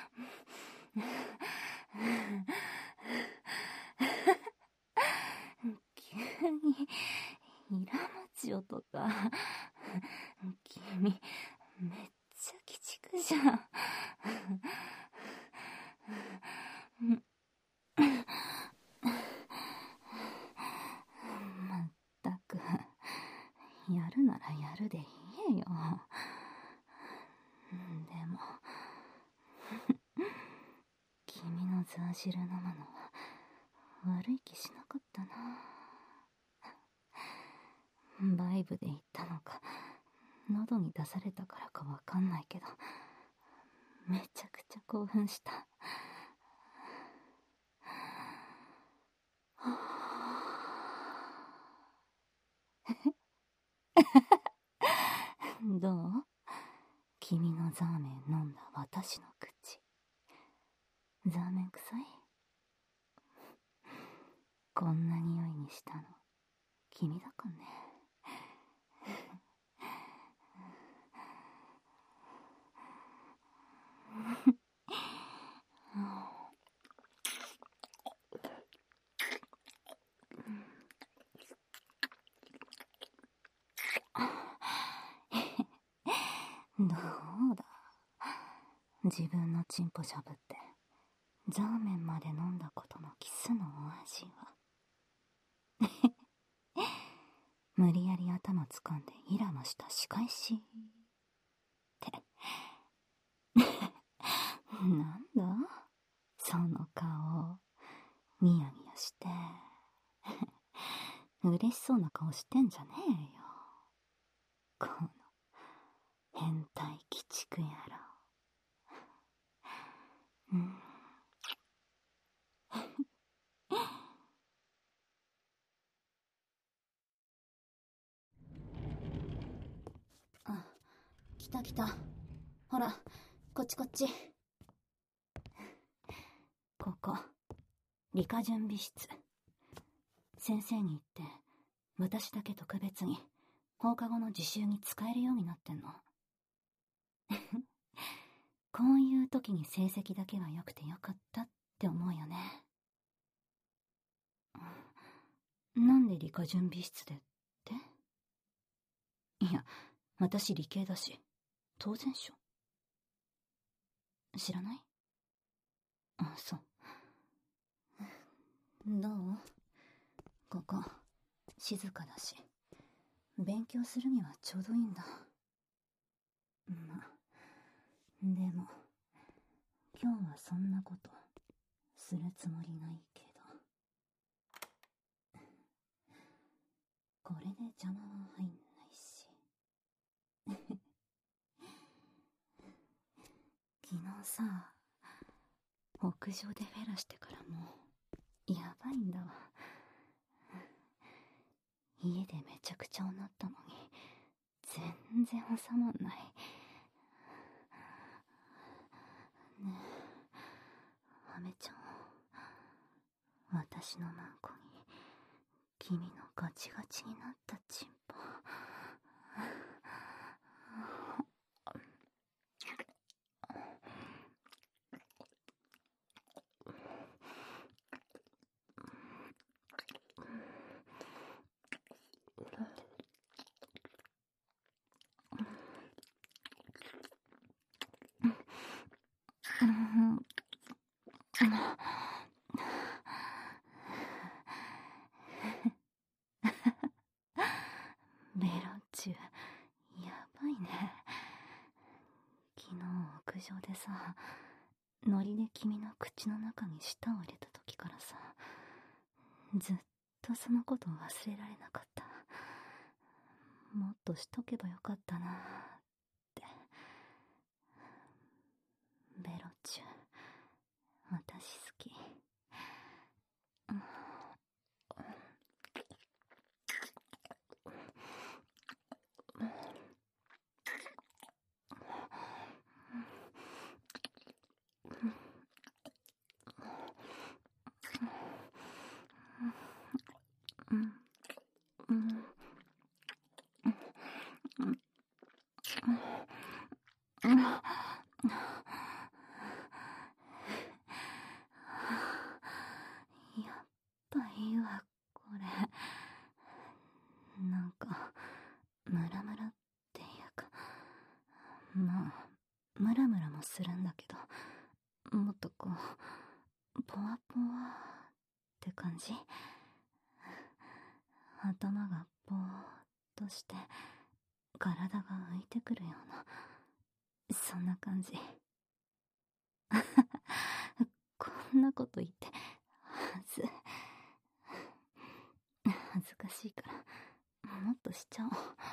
A: 急にイラマチオとか君めっちゃ鬼畜じゃん。 やるでいいよ。でも君のザー汁飲むのは悪い気しなかったな。バイブで言ったのか喉に出されたからかわかんないけど、めちゃくちゃ興奮した。どう？君のザーメン飲んだ私の口。ザーメン臭い？こんな匂いにしたの君だかね。どうだ、自分のチンポしゃぶってザーメンまで飲んだことのキスのお味は。無理やり頭掴んでイラマした仕返しってなんだその顔、ニヤニヤして嬉しそうな顔してんじゃねえよ、この変態鬼畜野郎。あ、来た来た。ほら、こっちこっち。ここ、理科準備室。先生に言って、私だけ特別に放課後の自習に使えるようになってんの。こういう時に成績だけは良くてよかったって思うよね。なんで理科準備室でって？いや、私理系だし、当然っしょ。知らない？あ、そう。どう？ここ、静かだし、勉強するにはちょうどいいんだ。ま、でも、今日はそんなことするつもりないけど。これで邪魔は入んないし。昨日さ、屋上でフェラしてからもうやばいんだわ。家でめちゃくちゃおなったのに全然収まんない。ねえ、アメちゃん、私のマンコに君のガチガチになったチンポベロチュやばいね。昨日屋上でさ、ノリで君の口の中に舌を入れた時からさ、ずっとそのことを忘れられなかった。もっとしとけばよかったなーって。ベロチュ私好き。やっぱいいわ、これ。なんか、ムラムラっていうか、まあ、ムラムラもするんだけど、もっとこう、ポワポワって感じ。頭がぼーっとして、 体が浮いてくるような、そんな感じ。こんなこと言って恥ずかしいからもっとしちゃおう。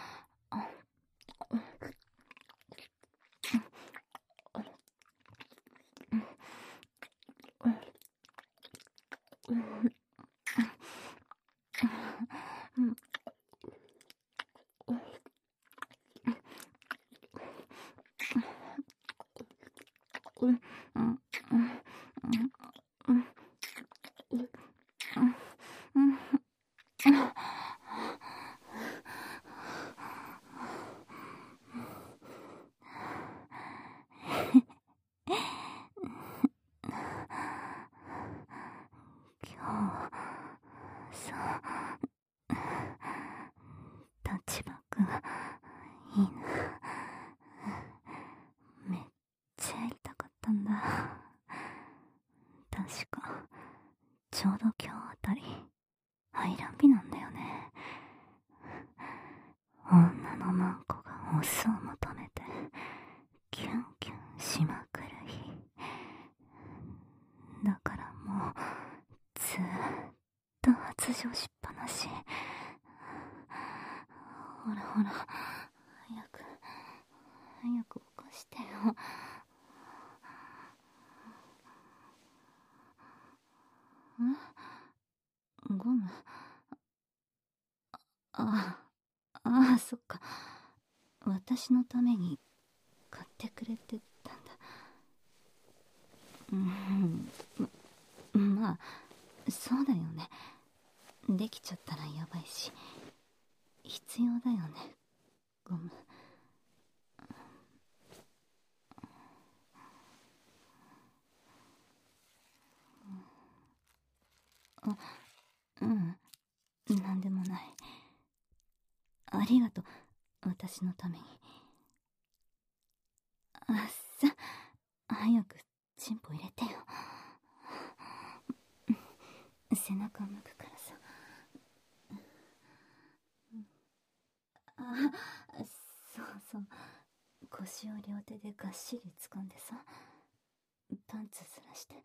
A: 立場くん、いいな。めっちゃやりたかったんだ。確か、ちょうど今日あたり、排卵日なんだよね。女のマンコがオスを求めて、キュンキュンしまくる日。だからもう、ずーっと発情しっぱなし。ほらほら、早く起こしてよ。ゴム。そっか。私のために買ってくれてたんだ。まあ、そうだよね。できちゃったらやばいし、必要だよね、ゴム。なんでもない。ありがとう、私のために。早くチンポ入れてよ。背中向くからさ。そうそう。腰を両手でがっしり掴んでさ、パンツずらして。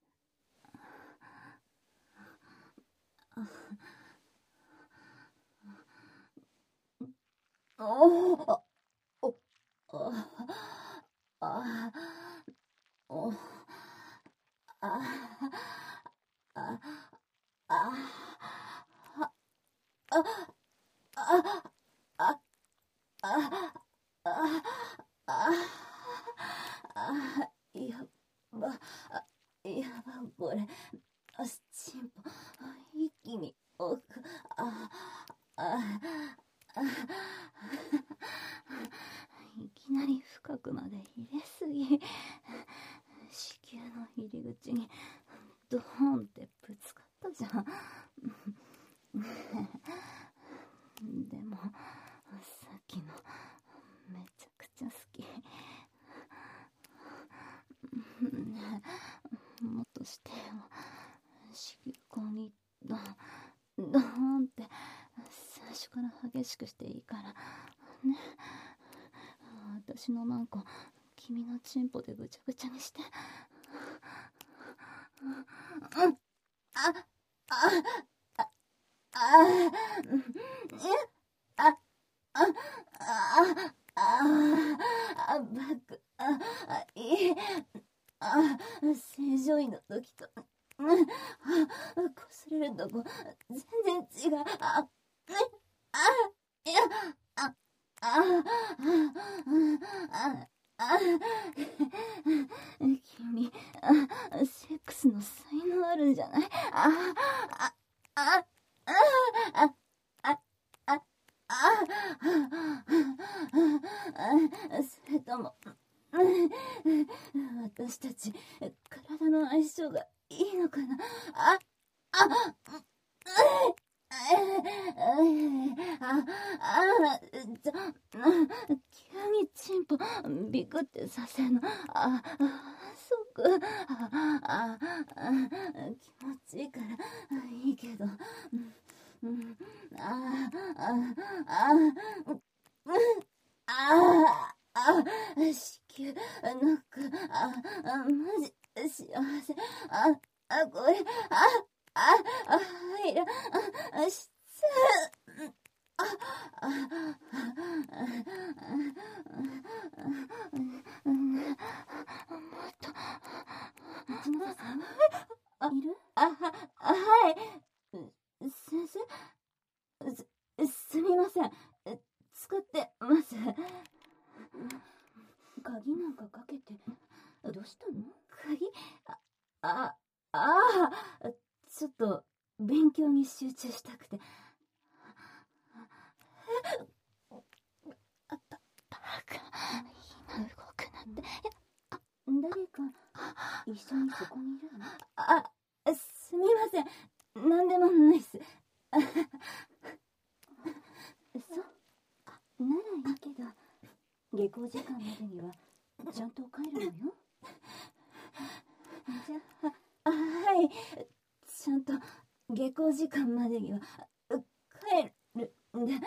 A: やば、これ。チンポ、一気に奥。いきなり深くまで入れすぎ。子宮の入り口にドーンってぶつかったじゃん。でもさっきのめちゃくちゃ好き。ねえ、もっとしてよ。子宮口にドーンって最初から激しくしていいからね。私のマンコ君のチンポでぐちゃぐちゃにして。バック、正常位の時と、擦れるとこ、全然違う。君、セックスの才能あるんじゃない？それとも、私たち、体の相性がいいのかな？急にチンポビクってさせるの。そっか。気持ちいいからいいけど。 子宮、なんか、マジ、幸せ。これ、入ら、しつ、もっと、一ノ瀬さんいる？はい。先生？すみません。使ってます。鍵なんかかけて、どうしたの？鍵？ちょっと、勉強に集中したくて。バカ。今動くなんて。誰か、一緒にそこにいるの？すみません。なんでもないっす。ならいいけど、下校時間までには、ちゃんと帰るのよ。じゃあ、はい。ちゃんと、下校時間までには、帰るんで。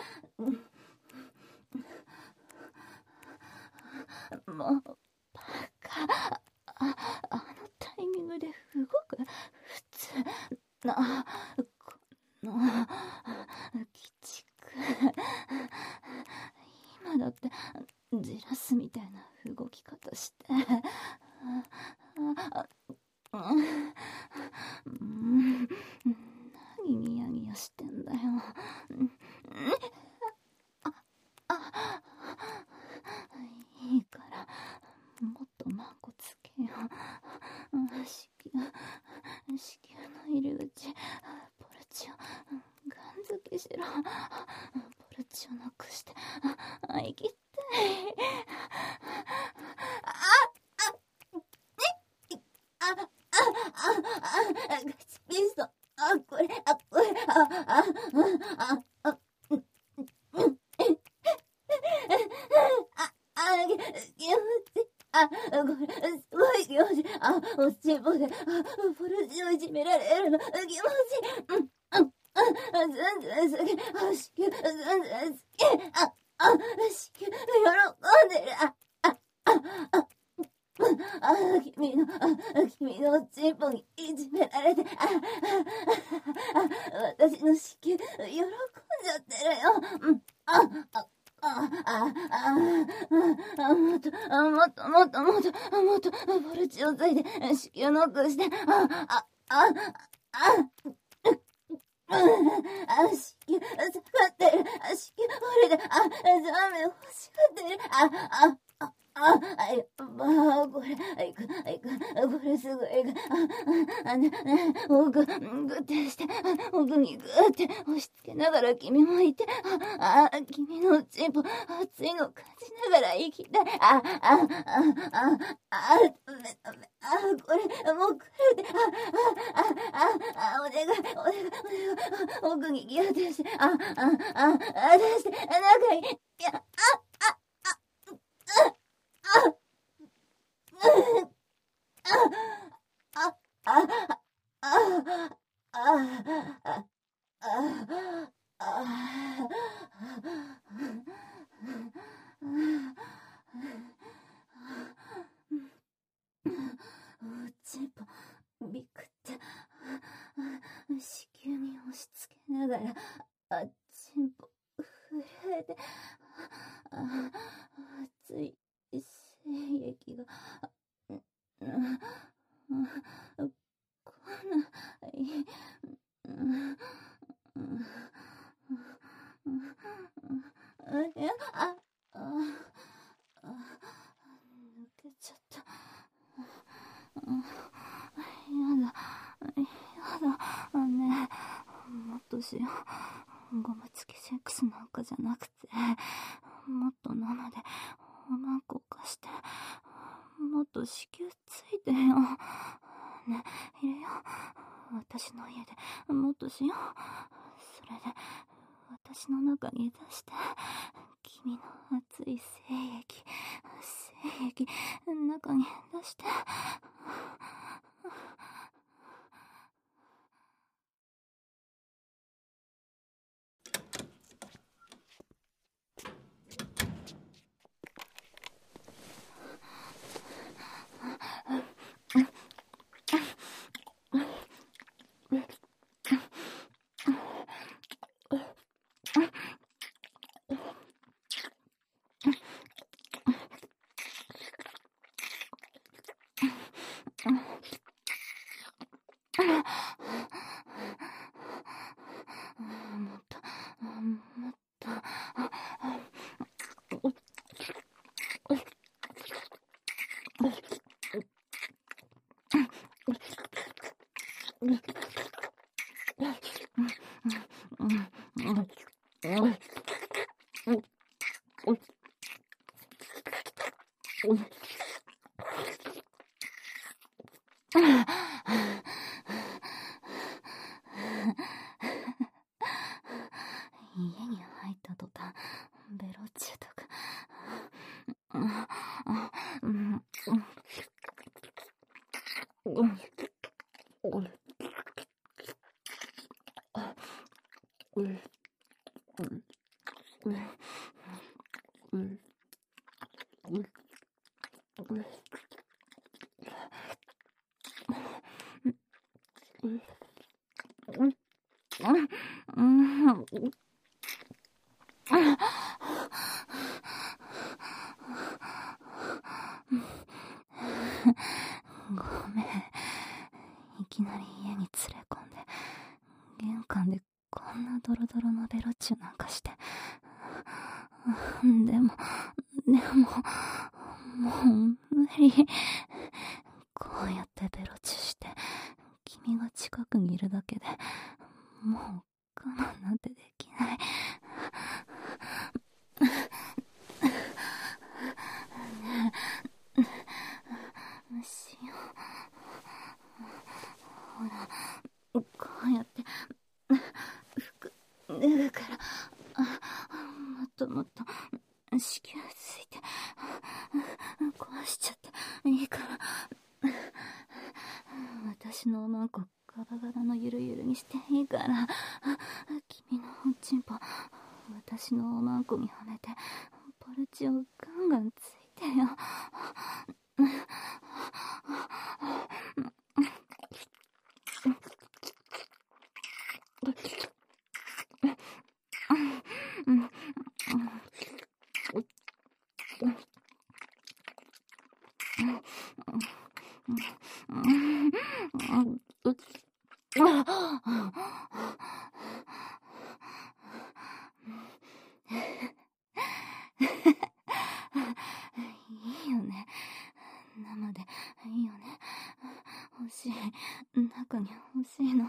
A: もう、バカ。あのタイミングで動く？普通な、この、鬼畜。今だって、じらすみたいな動き方して。何ニヤニヤしてんだよ。いいから、もっとマンコつけよ。子宮の入り口、ポルチオ、ガン付けしろ。ポルチオなくして、生きたい。ガチピストン。これ、これ、すごい気持ちいい。おしっぽで、ポルチをいじめられるの、気持ちいい。ずんずん好き。子宮、ずんずん好き。子宮、喜んでる。君のおちんぽにいじめられて、私の子宮、喜んじゃってるよ。もっと、ポルチをついて、子宮ノックして、子宮、下がってる。子宮折れて、ザメ欲しがってる。これ、これすごい。奥、ぐってして、奥にぐって押し付けながら君もいて、君のおちんぽ、熱いの感じながら生きたい。これ、もうくれて、お願い、奥にギュってして、出して、中に、ちんぽびっくって子宮に押し付けながらちんぽ震えて熱い精液が来ない。抜けちゃった。やだ。ねえ、もっとしよう。ゴム付きセックスなんかじゃなくて、もっと生でおまんこ貸して、もっと子宮ついてよ。ね、入れよう。私の家でもっとしよう。それで、私の中に出して、君の熱い精液、中に出して。 家に入った途端、ベロチュとか、ごめん。いきなり家に連れ込んで、玄関でこんなドロドロのベロチュなんかして。でも、もう無理。こうやってベロチュして、君が近くにいるだけで、もう我慢なんてできない。しよう。ほら、こうやって服脱ぐから、もっともっと子宮ついて壊しちゃっていいから、私のおまんこガバガバのゆるゆるにしていいから、君のおちんぽ私のおまんこにはめてポルチをガンガンついてよ。いいよね。生でいいよね。欲しい。中に欲しいの。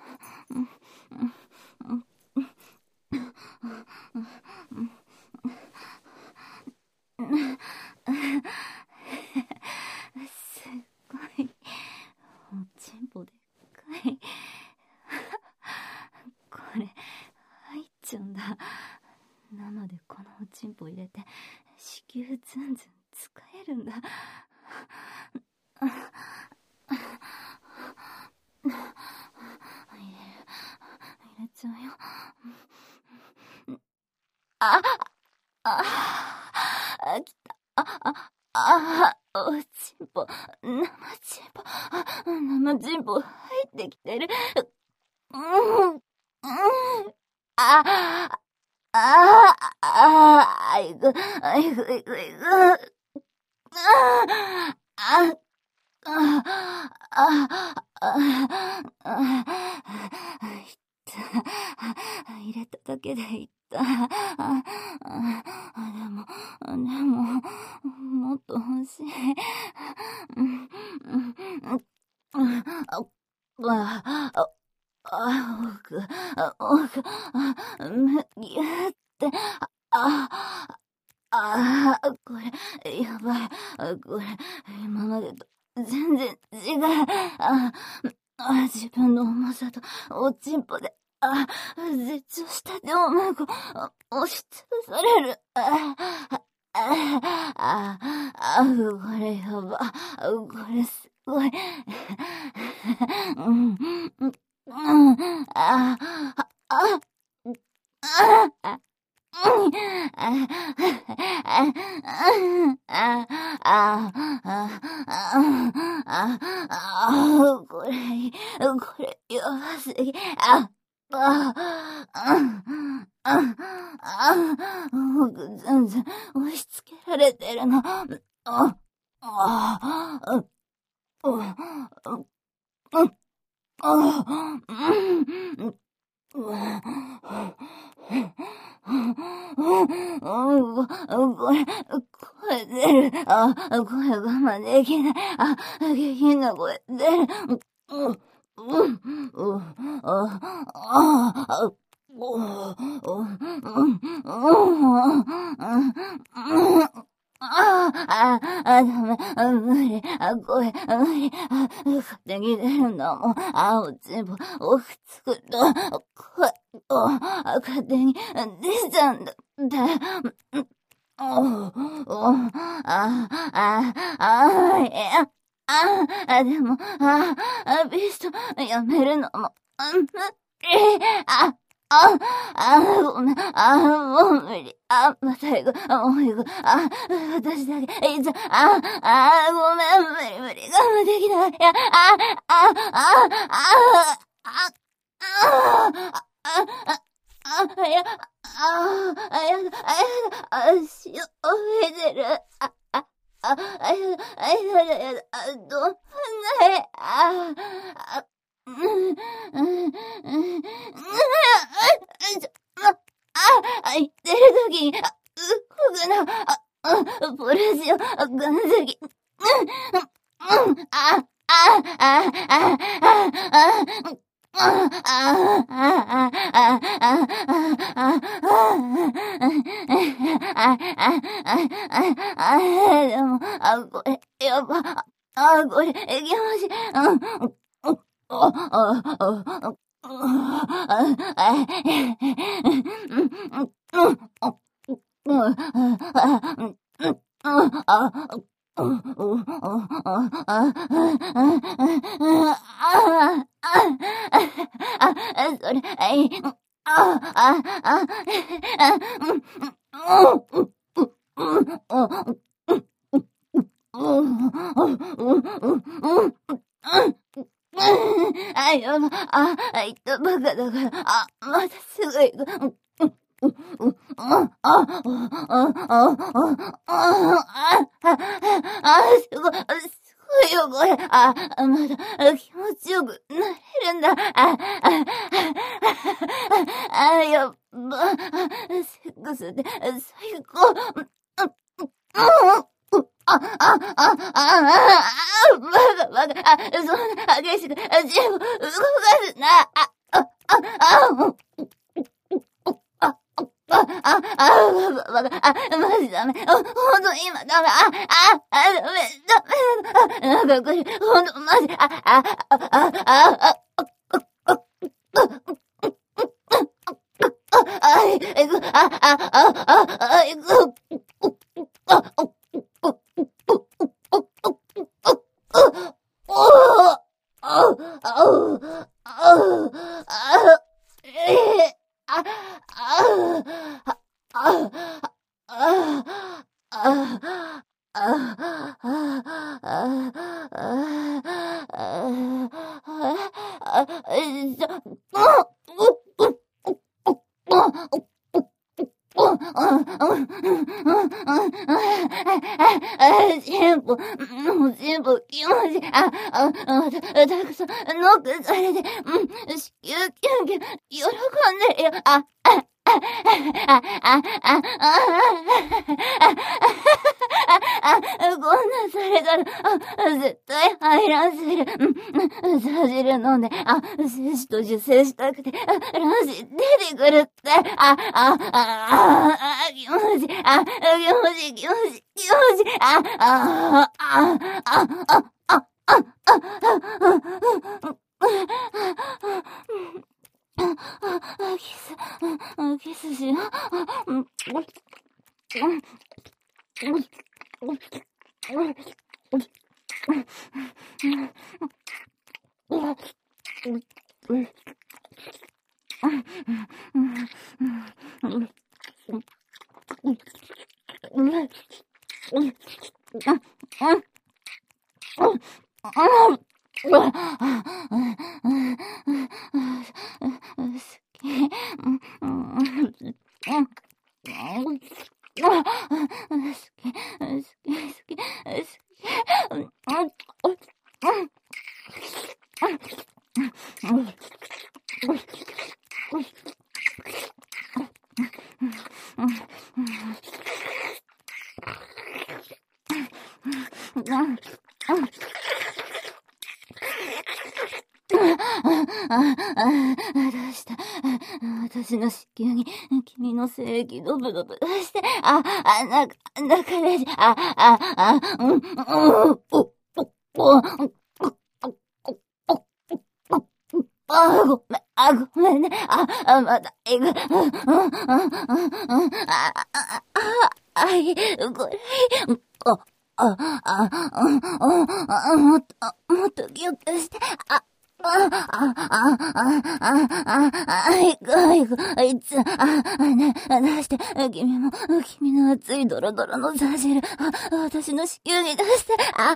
A: すごい。おちんぽでっかい。これ入っちゃうんだ。生でこのおちんぽ入れて子宮ズンズン使えるんだ。入れちゃうよ。きた。おちんぽ、生ちんぽ入ってきてる。いく。入れただけでいった。でも、もっと欲しい。ぎゅーって、これ、やばい。これ、今までと全然違う。自分の重さとおちんぽで、絶頂したておまんこ、押しつぶされる。これやば。これすごい。これ、やばすぎ。僕、全然押し付けられてるの。声出る。声我慢できない。下品な声出る。 ダメ、無理、これ、無理、勝手に出るのも、落ち葉をくっつくと、勝手に出ちゃうんだって。でも、ビスト、やめるのも、ごめん、もう無理。最後、もう行く。私だけ、ごめん、無理、無理、我慢できない。いや、いや、足を触れてる。やだ、どんない、言ってる時に、僕の、ポルシを、この時、でも、これ、やば、これ、いけまし、それ、やば、言ったばかだから、またすぐ行く。すごいよ、これ。まだ、気持ちよくなれるんだ。やっば、セックスって最高。バカ、そんな激しく、全部動かすな。マジダメ。ほんと今ダメ。ダメ。なんかこれ、ほんとマジ、全部、気持ち、たくさん、ノックされて、子宮キュンキュン、喜んでるよ、こんなされたら、絶対排卵する。さじる飲んで、精子と受精したくて、卵子出てくるって。気持ち、気持ち。キスしよう。 どうした。私の子宮に君の精液ドブドブして、中で、ごめんね。まだ、これ、もっとギュッとして、出して、君の熱いドロドロのザ汁、私の子宮に出して、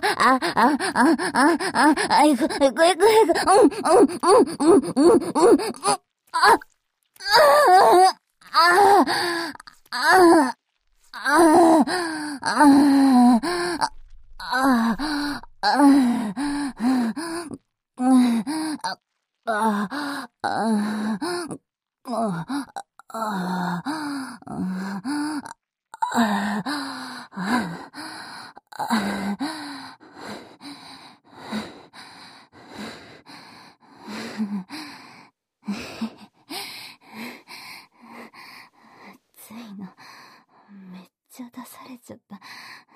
A: ついの、めっちゃ出されちゃった。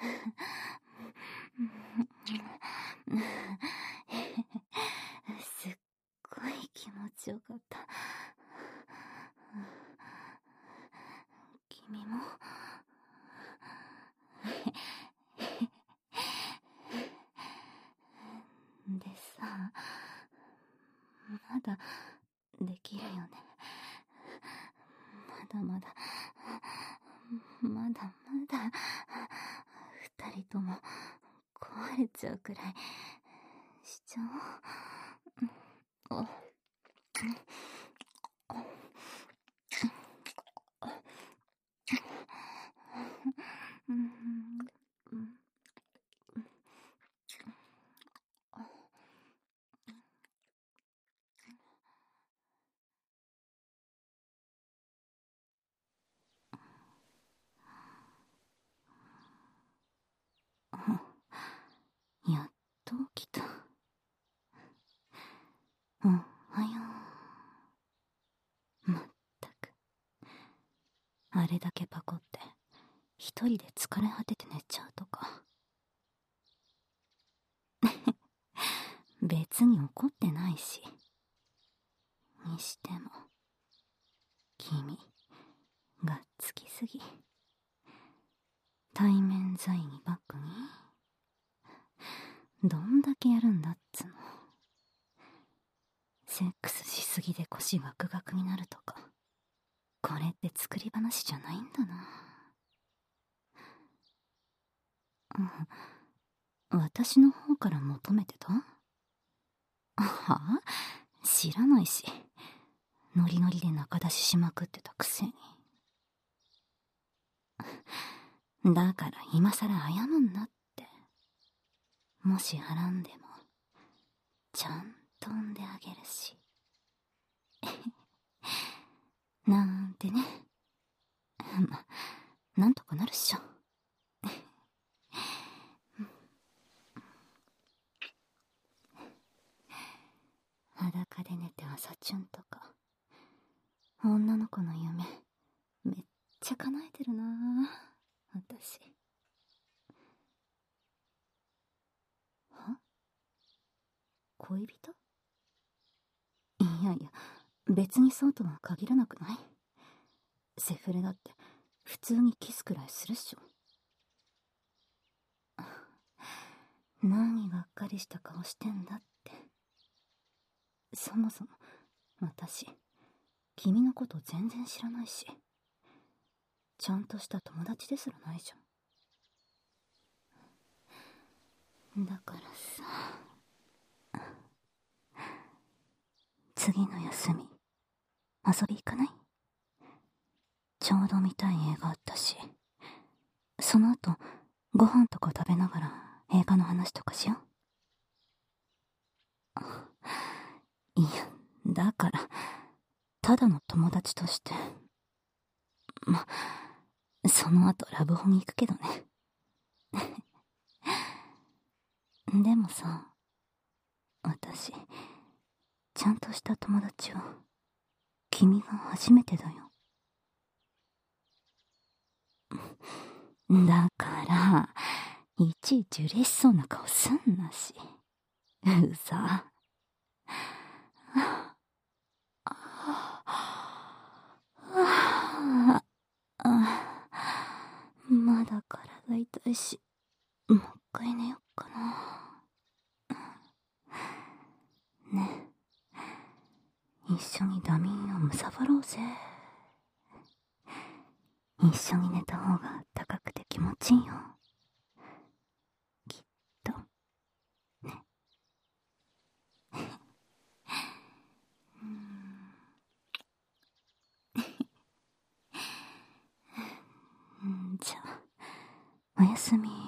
A: すっごい気持ちよかった。君もでさ、まだできるよね。まだ二人とも壊れちゃうくらいしちゃおう。やっと起きた。おはよう。まったく。あれだけパコって一人で疲れ果てて寝ちゃうとか。別に怒ってないし。にしても君がっつきすぎ。対面在にバックにどんだけやるんだっつの。セックスしすぎで腰ガクガクになるとか、これって作り話じゃないんだな。私の方から求めてた？はあ？知らないし、ノリノリで仲出ししまくってたくせに。だから今さら謝んなって。もし払んでもちゃんと産んであげるし。なんてね。なんとかなるっしょ。裸で寝て朝チュンとか、女の子の夢めっちゃ叶えてるなぁ、私。は？恋人？いやいや、別にそうとは限らなくない？セフレだって普通にキスくらいするっしょ。何がっかりした顔してんだって。そもそも私君のこと全然知らないし、ちゃんとした友達ですらないじゃん。だからさ、次の休み遊び行かない？ちょうど見たい映画あったし、その後ご飯とか食べながら映画の話とかしよう。いや、だからただの友達として、その後ラブホに行くけどね。でもさ、私ちゃんとした友達は君が初めてだよ。だからいちいち嬉しそうな顔すんなし。うざ。まだ体痛いし、もう一回寝よっかな。ね、一緒にダミーをむさぼろうぜ。一緒に寝た方が高くて気持ちいいよ。きっとね。じゃあおやすみ。